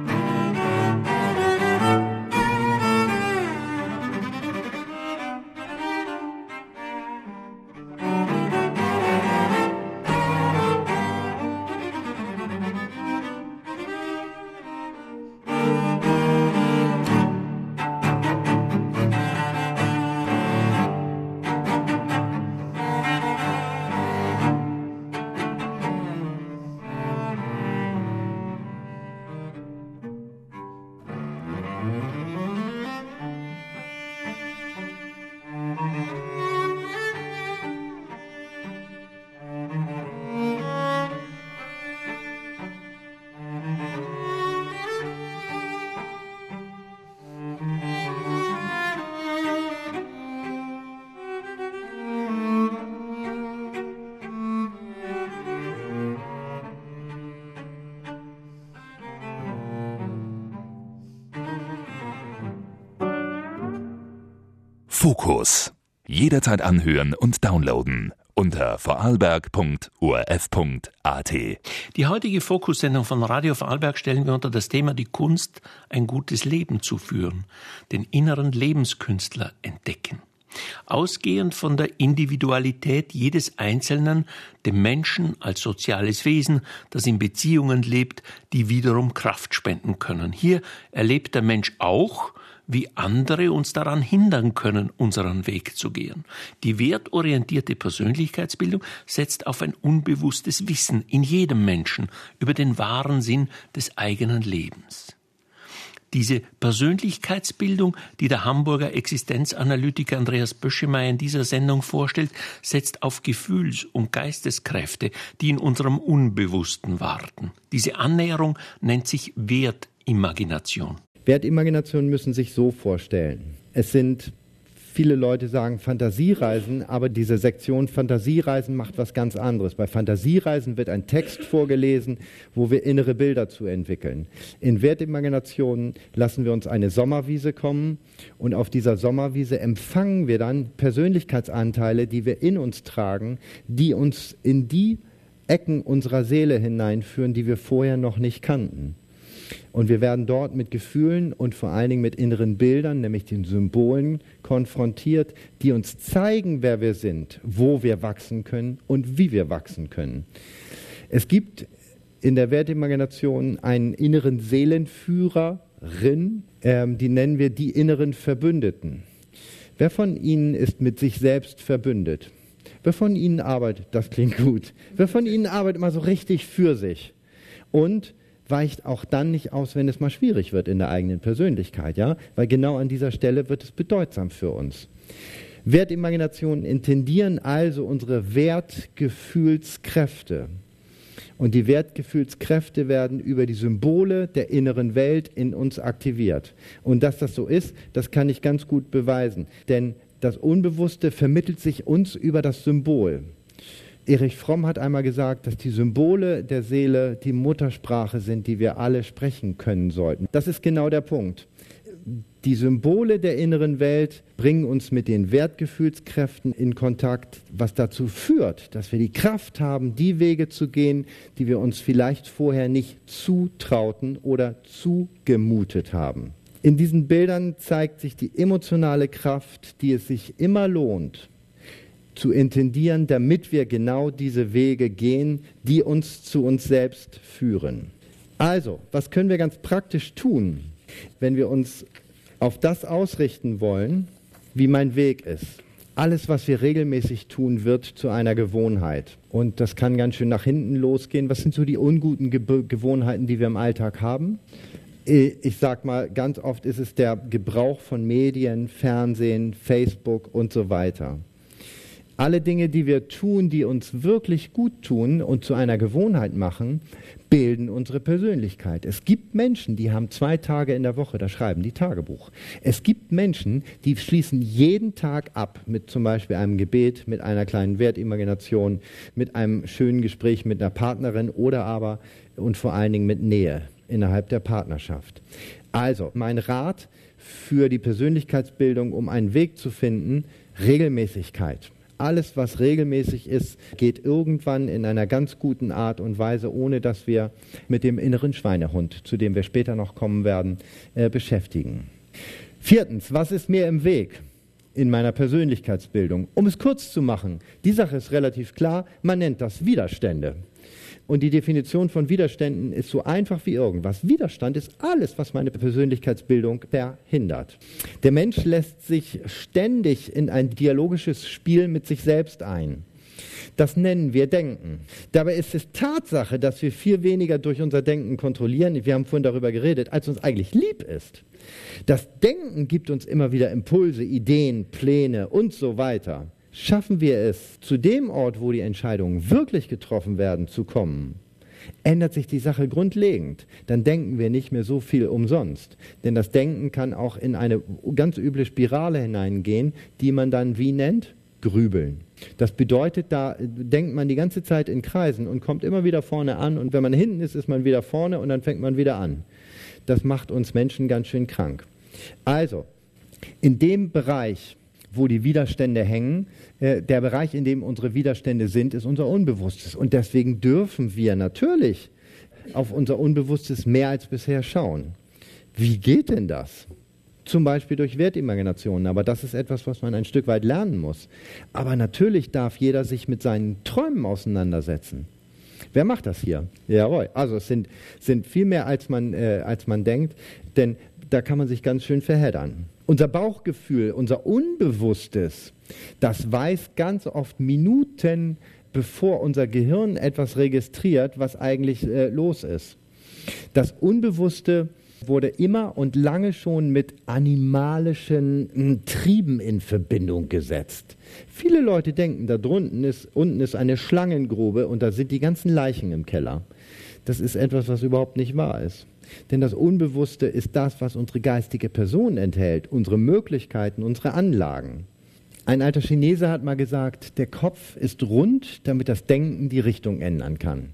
Fokus. Jederzeit anhören und downloaden unter vorarlberg punkt o r f punkt a t. Die heutige Fokussendung von Radio Vorarlberg stellen wir unter das Thema die Kunst, ein gutes Leben zu führen, den inneren Lebenskünstler entdecken. Ausgehend von der Individualität jedes Einzelnen, dem Menschen als soziales Wesen, das in Beziehungen lebt, die wiederum Kraft spenden können. Hier erlebt der Mensch auch, wie andere uns daran hindern können, unseren Weg zu gehen. Die wertorientierte Persönlichkeitsbildung setzt auf ein unbewusstes Wissen in jedem Menschen über den wahren Sinn des eigenen Lebens. Diese Persönlichkeitsbildung, die der Hamburger Existenzanalytiker Andreas Böschemeyer in dieser Sendung vorstellt, setzt auf Gefühls- und Geisteskräfte, die in unserem Unbewussten warten. Diese Annäherung nennt sich Wertimagination. Wertimagination müssen sich so vorstellen. Es sind, viele Leute sagen Fantasiereisen, aber diese Sektion Fantasiereisen macht was ganz anderes. Bei Fantasiereisen wird ein Text vorgelesen, wo wir innere Bilder zu entwickeln. In Wertimaginationen lassen wir uns eine Sommerwiese kommen und auf dieser Sommerwiese empfangen wir dann Persönlichkeitsanteile, die wir in uns tragen, die uns in die Ecken unserer Seele hineinführen, die wir vorher noch nicht kannten. Und wir werden dort mit Gefühlen und vor allen Dingen mit inneren Bildern, nämlich den Symbolen, konfrontiert, die uns zeigen, wer wir sind, wo wir wachsen können und wie wir wachsen können. Es gibt in der Wertimagination einen inneren Seelenführerin, ähm, die nennen wir die inneren Verbündeten. Wer von Ihnen ist mit sich selbst verbündet? Wer von Ihnen arbeitet, das klingt gut, wer von Ihnen arbeitet immer so richtig für sich und weicht auch dann nicht aus, wenn es mal schwierig wird in der eigenen Persönlichkeit, ja? Weil genau an dieser Stelle wird es bedeutsam für uns. Wertimaginationen intendieren also unsere Wertgefühlskräfte. Und die Wertgefühlskräfte werden über die Symbole der inneren Welt in uns aktiviert. Und dass das so ist, das kann ich ganz gut beweisen. Denn das Unbewusste vermittelt sich uns über das Symbol. Erich Fromm hat einmal gesagt, dass die Symbole der Seele die Muttersprache sind, die wir alle sprechen können sollten. Das ist genau der Punkt. Die Symbole der inneren Welt bringen uns mit den Wertgefühlskräften in Kontakt, was dazu führt, dass wir die Kraft haben, die Wege zu gehen, die wir uns vielleicht vorher nicht zutrauten oder zugemutet haben. In diesen Bildern zeigt sich die emotionale Kraft, die es sich immer lohnt, zu intendieren, damit wir genau diese Wege gehen, die uns zu uns selbst führen. Also, was können wir ganz praktisch tun, wenn wir uns auf das ausrichten wollen, wie mein Weg ist? Alles, was wir regelmäßig tun, wird zu einer Gewohnheit. Und das kann ganz schön nach hinten losgehen. Was sind so die unguten Ge- Gewohnheiten, die wir im Alltag haben? Ich sag mal, ganz oft ist es der Gebrauch von Medien, Fernsehen, Facebook und so weiter. Alle Dinge, die wir tun, die uns wirklich gut tun und zu einer Gewohnheit machen, bilden unsere Persönlichkeit. Es gibt Menschen, die haben zwei Tage in der Woche, da schreiben die Tagebuch. Es gibt Menschen, die schließen jeden Tag ab mit zum Beispiel einem Gebet, mit einer kleinen Wertimagination, mit einem schönen Gespräch mit einer Partnerin oder aber und vor allen Dingen mit Nähe innerhalb der Partnerschaft. Also, mein Rat für die Persönlichkeitsbildung, um einen Weg zu finden, Regelmäßigkeit. Alles, was regelmäßig ist, geht irgendwann in einer ganz guten Art und Weise, ohne dass wir mit dem inneren Schweinehund, zu dem wir später noch kommen werden, äh, beschäftigen. Viertens, was ist mir im Weg in meiner Persönlichkeitsbildung? Um es kurz zu machen, die Sache ist relativ klar, man nennt das Widerstände. Und die Definition von Widerständen ist so einfach wie irgendwas. Widerstand ist alles, was meine Persönlichkeitsbildung verhindert. Der Mensch lässt sich ständig in ein dialogisches Spiel mit sich selbst ein. Das nennen wir Denken. Dabei ist es Tatsache, dass wir viel weniger durch unser Denken kontrollieren, wir haben vorhin darüber geredet, als uns eigentlich lieb ist. Das Denken gibt uns immer wieder Impulse, Ideen, Pläne und so weiter. Schaffen wir es, zu dem Ort, wo die Entscheidungen wirklich getroffen werden, zu kommen, ändert sich die Sache grundlegend. Dann denken wir nicht mehr so viel umsonst. Denn das Denken kann auch in eine ganz üble Spirale hineingehen, die man dann wie nennt? Grübeln. Das bedeutet, da denkt man die ganze Zeit in Kreisen und kommt immer wieder vorne an. Und wenn man hinten ist, ist man wieder vorne und dann fängt man wieder an. Das macht uns Menschen ganz schön krank. Also, in dem Bereich, wo die Widerstände hängen, äh, der Bereich, in dem unsere Widerstände sind, ist unser Unbewusstes. Und deswegen dürfen wir natürlich auf unser Unbewusstes mehr als bisher schauen. Wie geht denn das? Zum Beispiel durch Wertimaginationen, aber das ist etwas, was man ein Stück weit lernen muss. Aber natürlich darf jeder sich mit seinen Träumen auseinandersetzen. Wer macht das hier? Jawohl, also es sind, sind viel mehr, als man, äh, als man denkt, denn da kann man sich ganz schön verheddern. Unser Bauchgefühl, unser Unbewusstes, das weiß ganz oft Minuten, bevor unser Gehirn etwas registriert, was eigentlich äh, los ist. Das Unbewusste wurde immer und lange schon mit animalischen Trieben in Verbindung gesetzt. Viele Leute denken, da drunten ist, unten ist eine Schlangengrube und da sind die ganzen Leichen im Keller. Das ist etwas, was überhaupt nicht wahr ist. Denn das Unbewusste ist das, was unsere geistige Person enthält, unsere Möglichkeiten, unsere Anlagen. Ein alter Chinese hat mal gesagt, der Kopf ist rund, damit das Denken die Richtung ändern kann.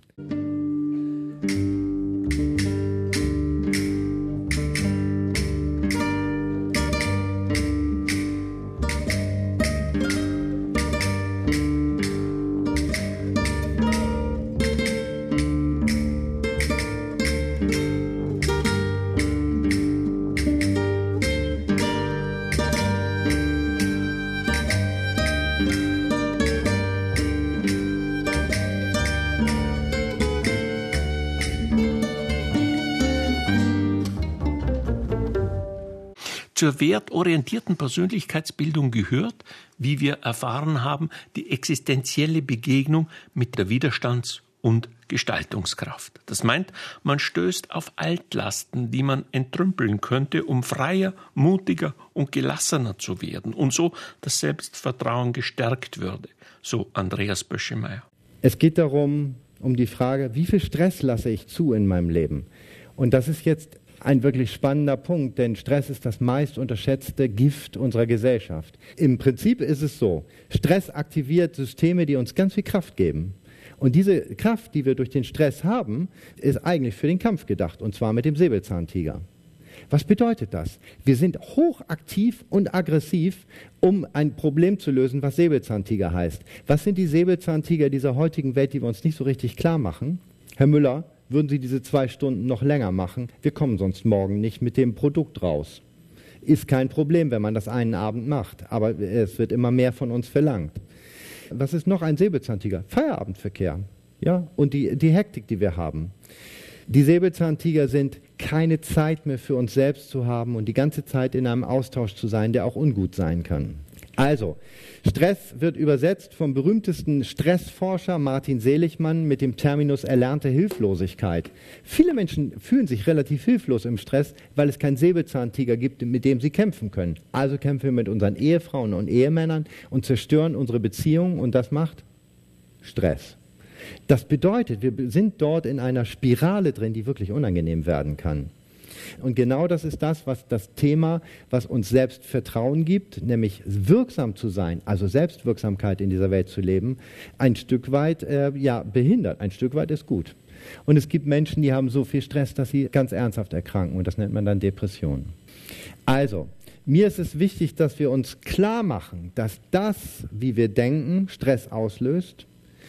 Zur wertorientierten Persönlichkeitsbildung gehört, wie wir erfahren haben, die existenzielle Begegnung mit der Widerstands- und Gestaltungskraft. Das meint, man stößt auf Altlasten, die man entrümpeln könnte, um freier, mutiger und gelassener zu werden und so das Selbstvertrauen gestärkt würde, so Andreas Böschemeyer. Es geht darum, um die Frage, wie viel Stress lasse ich zu in meinem Leben? Und das ist jetzt ein wirklich spannender Punkt, denn Stress ist das meist unterschätzte Gift unserer Gesellschaft. Im Prinzip ist es so, Stress aktiviert Systeme, die uns ganz viel Kraft geben. Und diese Kraft, die wir durch den Stress haben, ist eigentlich für den Kampf gedacht, und zwar mit dem Säbelzahntiger. Was bedeutet das? Wir sind hochaktiv und aggressiv, um ein Problem zu lösen, was Säbelzahntiger heißt. Was sind die Säbelzahntiger dieser heutigen Welt, die wir uns nicht so richtig klar machen? Herr Müller, würden Sie diese zwei Stunden noch länger machen? Wir kommen sonst morgen nicht mit dem Produkt raus. Ist kein Problem, wenn man das einen Abend macht, aber es wird immer mehr von uns verlangt. Was ist noch ein Säbelzahntiger? Feierabendverkehr, ja, und die, die Hektik, die wir haben. Die Säbelzahntiger sind keine Zeit mehr für uns selbst zu haben und die ganze Zeit in einem Austausch zu sein, der auch ungut sein kann. Also, Stress wird übersetzt vom berühmtesten Stressforscher Martin Seligmann mit dem Terminus erlernte Hilflosigkeit. Viele Menschen fühlen sich relativ hilflos im Stress, weil es keinen Säbelzahntiger gibt, mit dem sie kämpfen können. Also kämpfen wir mit unseren Ehefrauen und Ehemännern und zerstören unsere Beziehungen und das macht Stress. Das bedeutet, wir sind dort in einer Spirale drin, die wirklich unangenehm werden kann. Und genau das ist das, was das Thema, was uns selbst Vertrauen gibt, nämlich wirksam zu sein, also Selbstwirksamkeit in dieser Welt zu leben, ein Stück weit äh, ja, behindert. Ein Stück weit ist gut. Und es gibt Menschen, die haben so viel Stress, dass sie ganz ernsthaft erkranken und das nennt man dann Depression. Also, mir ist es wichtig, dass wir uns klar machen, dass das, wie wir denken, Stress auslöst,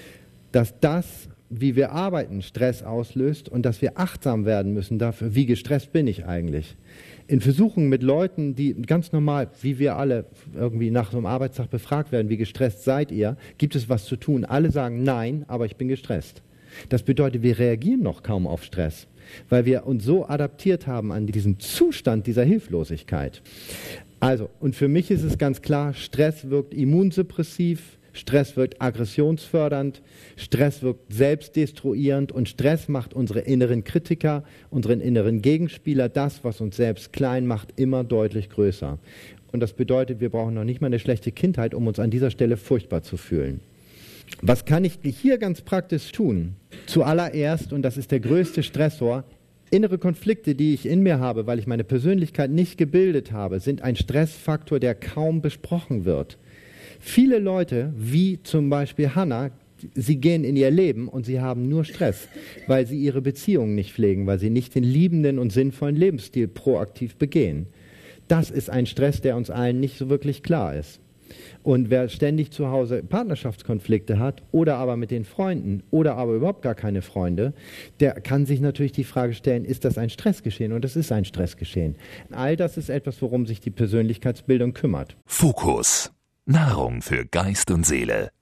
dass das, wie wir arbeiten, Stress auslöst und dass wir achtsam werden müssen dafür, wie gestresst bin ich eigentlich. In Versuchen mit Leuten, die ganz normal, wie wir alle irgendwie nach so einem Arbeitstag befragt werden, wie gestresst seid ihr, gibt es was zu tun. Alle sagen nein, aber ich bin gestresst. Das bedeutet, wir reagieren noch kaum auf Stress, weil wir uns so adaptiert haben an diesen Zustand dieser Hilflosigkeit. Also, und für mich ist es ganz klar, Stress wirkt immunsuppressiv, Stress wirkt aggressionsfördernd, Stress wirkt selbstdestruierend und Stress macht unsere inneren Kritiker, unseren inneren Gegenspieler, das, was uns selbst klein macht, immer deutlich größer. Und das bedeutet, wir brauchen noch nicht mal eine schlechte Kindheit, um uns an dieser Stelle furchtbar zu fühlen. Was kann ich hier ganz praktisch tun? Zuallererst, und das ist der größte Stressor, innere Konflikte, die ich in mir habe, weil ich meine Persönlichkeit nicht gebildet habe, sind ein Stressfaktor, der kaum besprochen wird. Viele Leute, wie zum Beispiel Hannah, sie gehen in ihr Leben und sie haben nur Stress, weil sie ihre Beziehungen nicht pflegen, weil sie nicht den liebenden und sinnvollen Lebensstil proaktiv begehen. Das ist ein Stress, der uns allen nicht so wirklich klar ist. Und wer ständig zu Hause Partnerschaftskonflikte hat oder aber mit den Freunden oder aber überhaupt gar keine Freunde, der kann sich natürlich die Frage stellen, ist das ein Stressgeschehen? Und das ist ein Stressgeschehen. All das ist etwas, worum sich die Persönlichkeitsbildung kümmert. Fokus. Nahrung für Geist und Seele.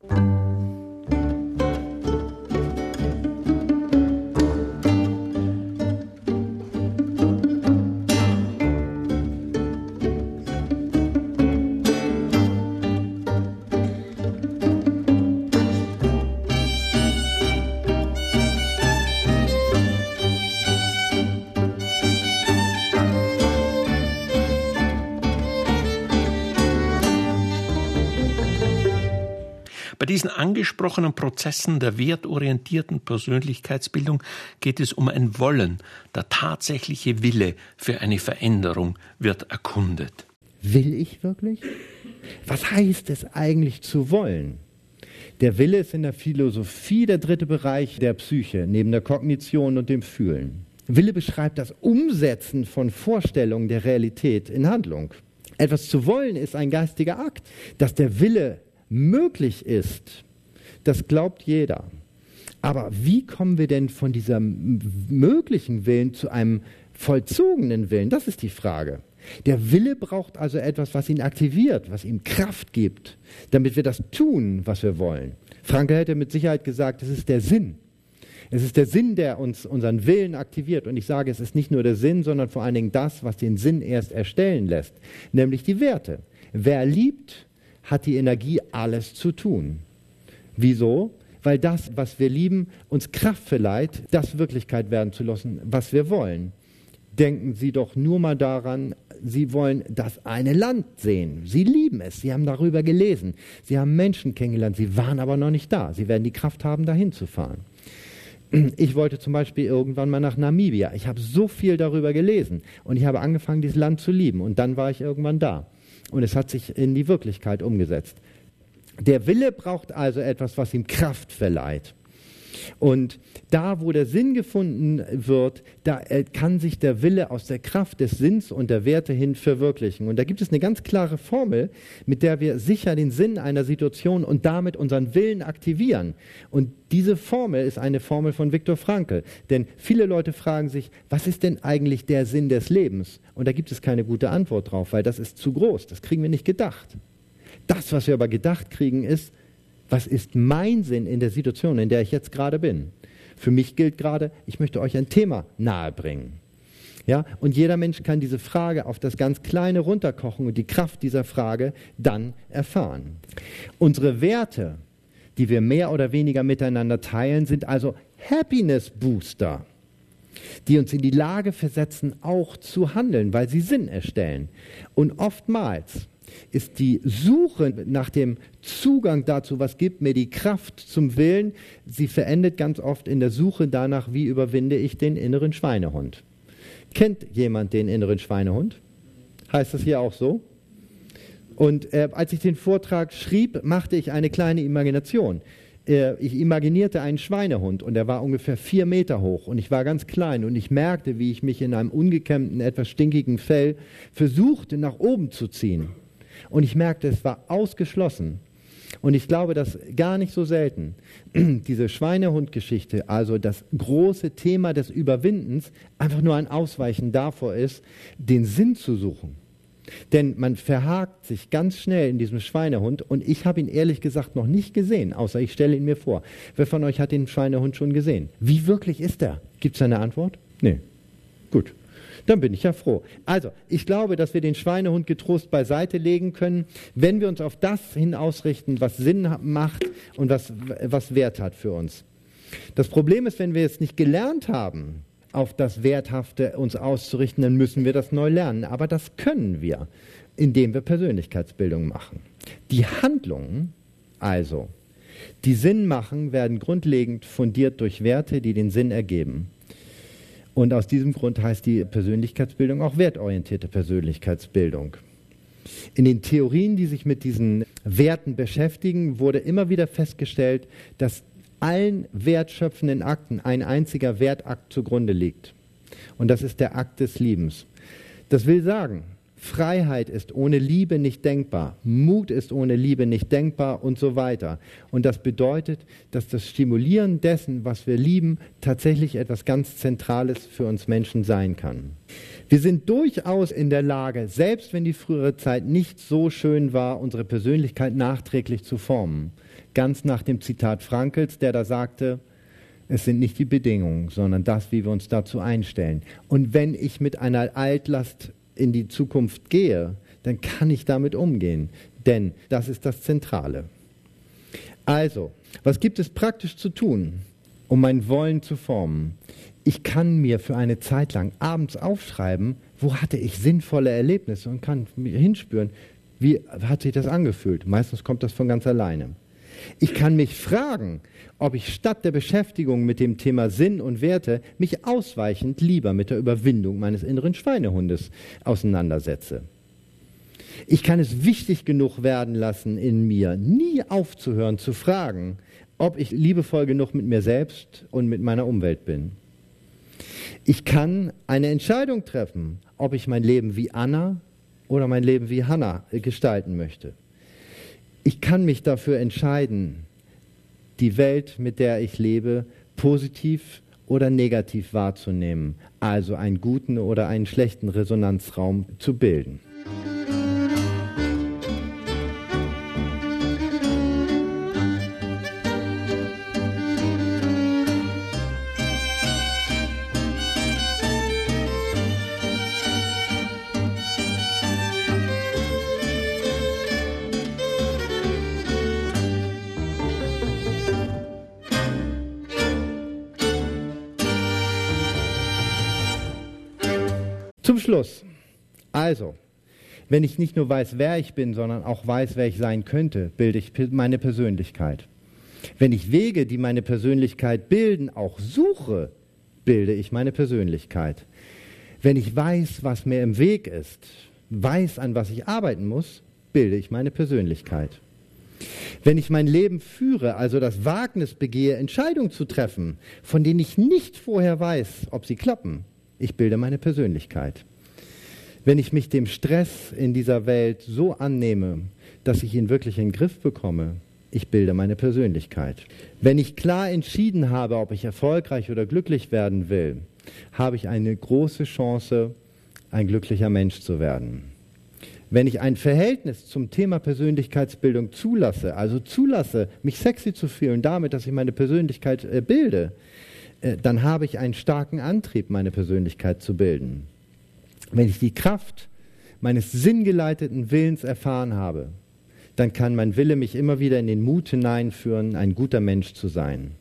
diesen angesprochenen Prozessen der wertorientierten Persönlichkeitsbildung geht es um ein Wollen. Der tatsächliche Wille für eine Veränderung wird erkundet. Will ich wirklich? Was heißt es eigentlich zu wollen? Der Wille ist in der Philosophie der dritte Bereich der Psyche, neben der Kognition und dem Fühlen. Wille beschreibt das Umsetzen von Vorstellungen der Realität in Handlung. Etwas zu wollen ist ein geistiger Akt. Dass der Wille möglich ist, das glaubt jeder. Aber wie kommen wir denn von diesem möglichen Willen zu einem vollzogenen Willen? Das ist die Frage. Der Wille braucht also etwas, was ihn aktiviert, was ihm Kraft gibt, damit wir das tun, was wir wollen. Frankl hätte mit Sicherheit gesagt, es ist der Sinn. Es ist der Sinn, der uns unseren Willen aktiviert. Und ich sage, es ist nicht nur der Sinn, sondern vor allen Dingen das, was den Sinn erst erstellen lässt, nämlich die Werte. Wer liebt, hat die Energie, alles zu tun. Wieso? Weil das, was wir lieben, uns Kraft verleiht, das Wirklichkeit werden zu lassen, was wir wollen. Denken Sie doch nur mal daran, Sie wollen das eine Land sehen. Sie lieben es, Sie haben darüber gelesen, Sie haben Menschen kennengelernt, Sie waren aber noch nicht da. Sie werden die Kraft haben, dahin zu fahren. Ich wollte zum Beispiel irgendwann mal nach Namibia. Ich habe so viel darüber gelesen und ich habe angefangen, dieses Land zu lieben. Und dann war ich irgendwann da. Und es hat sich in die Wirklichkeit umgesetzt. Der Wille braucht also etwas, was ihm Kraft verleiht. Und da, wo der Sinn gefunden wird, da kann sich der Wille aus der Kraft des Sinns und der Werte hin verwirklichen. Und da gibt es eine ganz klare Formel, mit der wir sicher den Sinn einer Situation und damit unseren Willen aktivieren. Und diese Formel ist eine Formel von Viktor Frankl. Denn viele Leute fragen sich, was ist denn eigentlich der Sinn des Lebens? Und da gibt es keine gute Antwort drauf, weil das ist zu groß. Das kriegen wir nicht gedacht. Das, was wir aber gedacht kriegen, ist, was ist mein Sinn in der Situation, in der ich jetzt gerade bin? Für mich gilt gerade, ich möchte euch ein Thema nahebringen. Ja? Und jeder Mensch kann diese Frage auf das ganz Kleine runterkochen und die Kraft dieser Frage dann erfahren. Unsere Werte, die wir mehr oder weniger miteinander teilen, sind also Happiness Booster, die uns in die Lage versetzen, auch zu handeln, weil sie Sinn erstellen. Und oftmals ist die Suche nach dem Zugang dazu, was gibt mir die Kraft zum Willen, sie verendet ganz oft in der Suche danach, wie überwinde ich den inneren Schweinehund. Kennt jemand den inneren Schweinehund? Heißt das hier auch so? Und äh, als ich den Vortrag schrieb, machte ich eine kleine Imagination. Äh, ich imaginierte einen Schweinehund und er war ungefähr vier Meter hoch und ich war ganz klein und ich merkte, wie ich mich in einem ungekämmten, etwas stinkigen Fell versuchte, nach oben zu ziehen. Und ich merkte, es war ausgeschlossen. Und ich glaube, dass gar nicht so selten diese Schweinehund-Geschichte, also das große Thema des Überwindens, einfach nur ein Ausweichen davor ist, den Sinn zu suchen. Denn man verhakt sich ganz schnell in diesem Schweinehund und ich habe ihn ehrlich gesagt noch nicht gesehen, außer ich stelle ihn mir vor. Wer von euch hat den Schweinehund schon gesehen? Wie wirklich ist er? Gibt es eine Antwort? Nee. Gut. Dann bin ich ja froh. Also, ich glaube, dass wir den Schweinehund getrost beiseite legen können, wenn wir uns auf das hin ausrichten, was Sinn macht und was, was Wert hat für uns. Das Problem ist, wenn wir es nicht gelernt haben, auf das Werthafte uns auszurichten, dann müssen wir das neu lernen. Aber das können wir, indem wir Persönlichkeitsbildung machen. Die Handlungen, also, die Sinn machen, werden grundlegend fundiert durch Werte, die den Sinn ergeben. Und aus diesem Grund heißt die Persönlichkeitsbildung auch wertorientierte Persönlichkeitsbildung. In den Theorien, die sich mit diesen Werten beschäftigen, wurde immer wieder festgestellt, dass allen wertschöpfenden Akten ein einziger Wertakt zugrunde liegt. Und das ist der Akt des Liebens. Das will sagen, Freiheit ist ohne Liebe nicht denkbar, Mut ist ohne Liebe nicht denkbar und so weiter. Und das bedeutet, dass das Stimulieren dessen, was wir lieben, tatsächlich etwas ganz Zentrales für uns Menschen sein kann. Wir sind durchaus in der Lage, selbst wenn die frühere Zeit nicht so schön war, unsere Persönlichkeit nachträglich zu formen. Ganz nach dem Zitat Frankls, der da sagte, es sind nicht die Bedingungen, sondern das, wie wir uns dazu einstellen. Und wenn ich mit einer Altlast in die Zukunft gehe, dann kann ich damit umgehen, denn das ist das Zentrale. Also, was gibt es praktisch zu tun, um mein Wollen zu formen? Ich kann mir für eine Zeit lang abends aufschreiben, wo hatte ich sinnvolle Erlebnisse und kann mir hinspüren, wie hat sich das angefühlt. Meistens kommt das von ganz alleine. Ich kann mich fragen, ob ich statt der Beschäftigung mit dem Thema Sinn und Werte mich ausweichend lieber mit der Überwindung meines inneren Schweinehundes auseinandersetze. Ich kann es wichtig genug werden lassen in mir, nie aufzuhören zu fragen, ob ich liebevoll genug mit mir selbst und mit meiner Umwelt bin. Ich kann eine Entscheidung treffen, ob ich mein Leben wie Anna oder mein Leben wie Hannah gestalten möchte. Ich kann mich dafür entscheiden, die Welt, mit der ich lebe, positiv oder negativ wahrzunehmen, also einen guten oder einen schlechten Resonanzraum zu bilden. Zum Schluss. Also, wenn ich nicht nur weiß, wer ich bin, sondern auch weiß, wer ich sein könnte, bilde ich meine Persönlichkeit. Wenn ich Wege, die meine Persönlichkeit bilden, auch suche, bilde ich meine Persönlichkeit. Wenn ich weiß, was mir im Weg ist, weiß, an was ich arbeiten muss, bilde ich meine Persönlichkeit. Wenn ich mein Leben führe, also das Wagnis begehe, Entscheidungen zu treffen, von denen ich nicht vorher weiß, ob sie klappen, ich bilde meine Persönlichkeit. Wenn ich mich dem Stress in dieser Welt so annehme, dass ich ihn wirklich in den Griff bekomme, ich bilde meine Persönlichkeit. Wenn ich klar entschieden habe, ob ich erfolgreich oder glücklich werden will, habe ich eine große Chance, ein glücklicher Mensch zu werden. Wenn ich ein Verhältnis zum Thema Persönlichkeitsbildung zulasse, also zulasse, mich sexy zu fühlen damit, dass ich meine Persönlichkeit äh, bilde, äh, dann habe ich einen starken Antrieb, meine Persönlichkeit zu bilden. Wenn ich die Kraft meines sinngeleiteten Willens erfahren habe, dann kann mein Wille mich immer wieder in den Mut hineinführen, ein guter Mensch zu sein.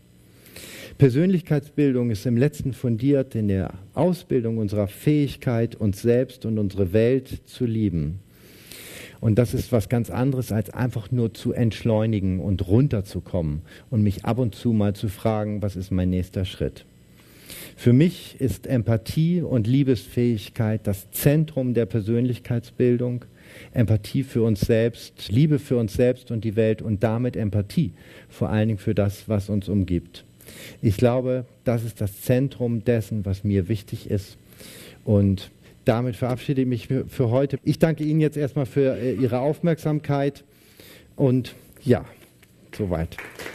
Persönlichkeitsbildung ist im Letzten fundiert in der Ausbildung unserer Fähigkeit, uns selbst und unsere Welt zu lieben. Und das ist was ganz anderes, als einfach nur zu entschleunigen und runterzukommen und mich ab und zu mal zu fragen, was ist mein nächster Schritt? Für mich ist Empathie und Liebesfähigkeit das Zentrum der Persönlichkeitsbildung. Empathie für uns selbst, Liebe für uns selbst und die Welt und damit Empathie, vor allen Dingen für das, was uns umgibt. Ich glaube, das ist das Zentrum dessen, was mir wichtig ist. Und damit verabschiede ich mich für, für heute. Ich danke Ihnen jetzt erstmal für äh, Ihre Aufmerksamkeit und ja, soweit.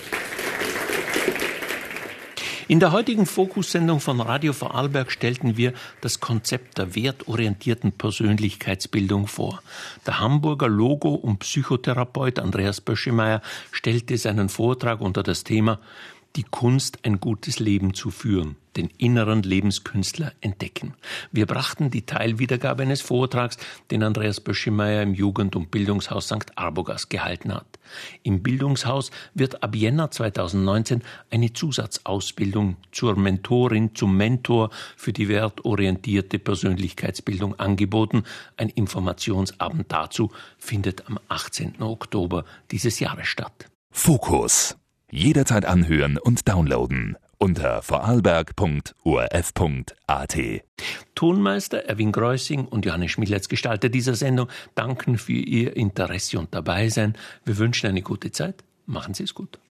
In der heutigen Fokussendung von Radio Vorarlberg stellten wir das Konzept der wertorientierten Persönlichkeitsbildung vor. Der Hamburger Logo- und Psychotherapeut Andreas Böschemeyer stellte seinen Vortrag unter das Thema Die Kunst, ein gutes Leben zu führen, den inneren Lebenskünstler entdecken. Wir brachten die Teilwiedergabe eines Vortrags, den Andreas Böschemeyer im Jugend- und Bildungshaus Sankt Arbogast gehalten hat. Im Bildungshaus wird ab Jänner zweitausendneunzehn eine Zusatzausbildung zur Mentorin, zum Mentor für die wertorientierte Persönlichkeitsbildung angeboten. Ein Informationsabend dazu findet am achtzehnten Oktober dieses Jahres statt. Fokus. Jederzeit anhören und downloaden unter vorarlberg punkt o r f punkt a t. Tonmeister Erwin Greussing und Johannes Schmielitz, Gestalter dieser Sendung, danken für Ihr Interesse und Dabeisein. Wir wünschen eine gute Zeit. Machen Sie es gut.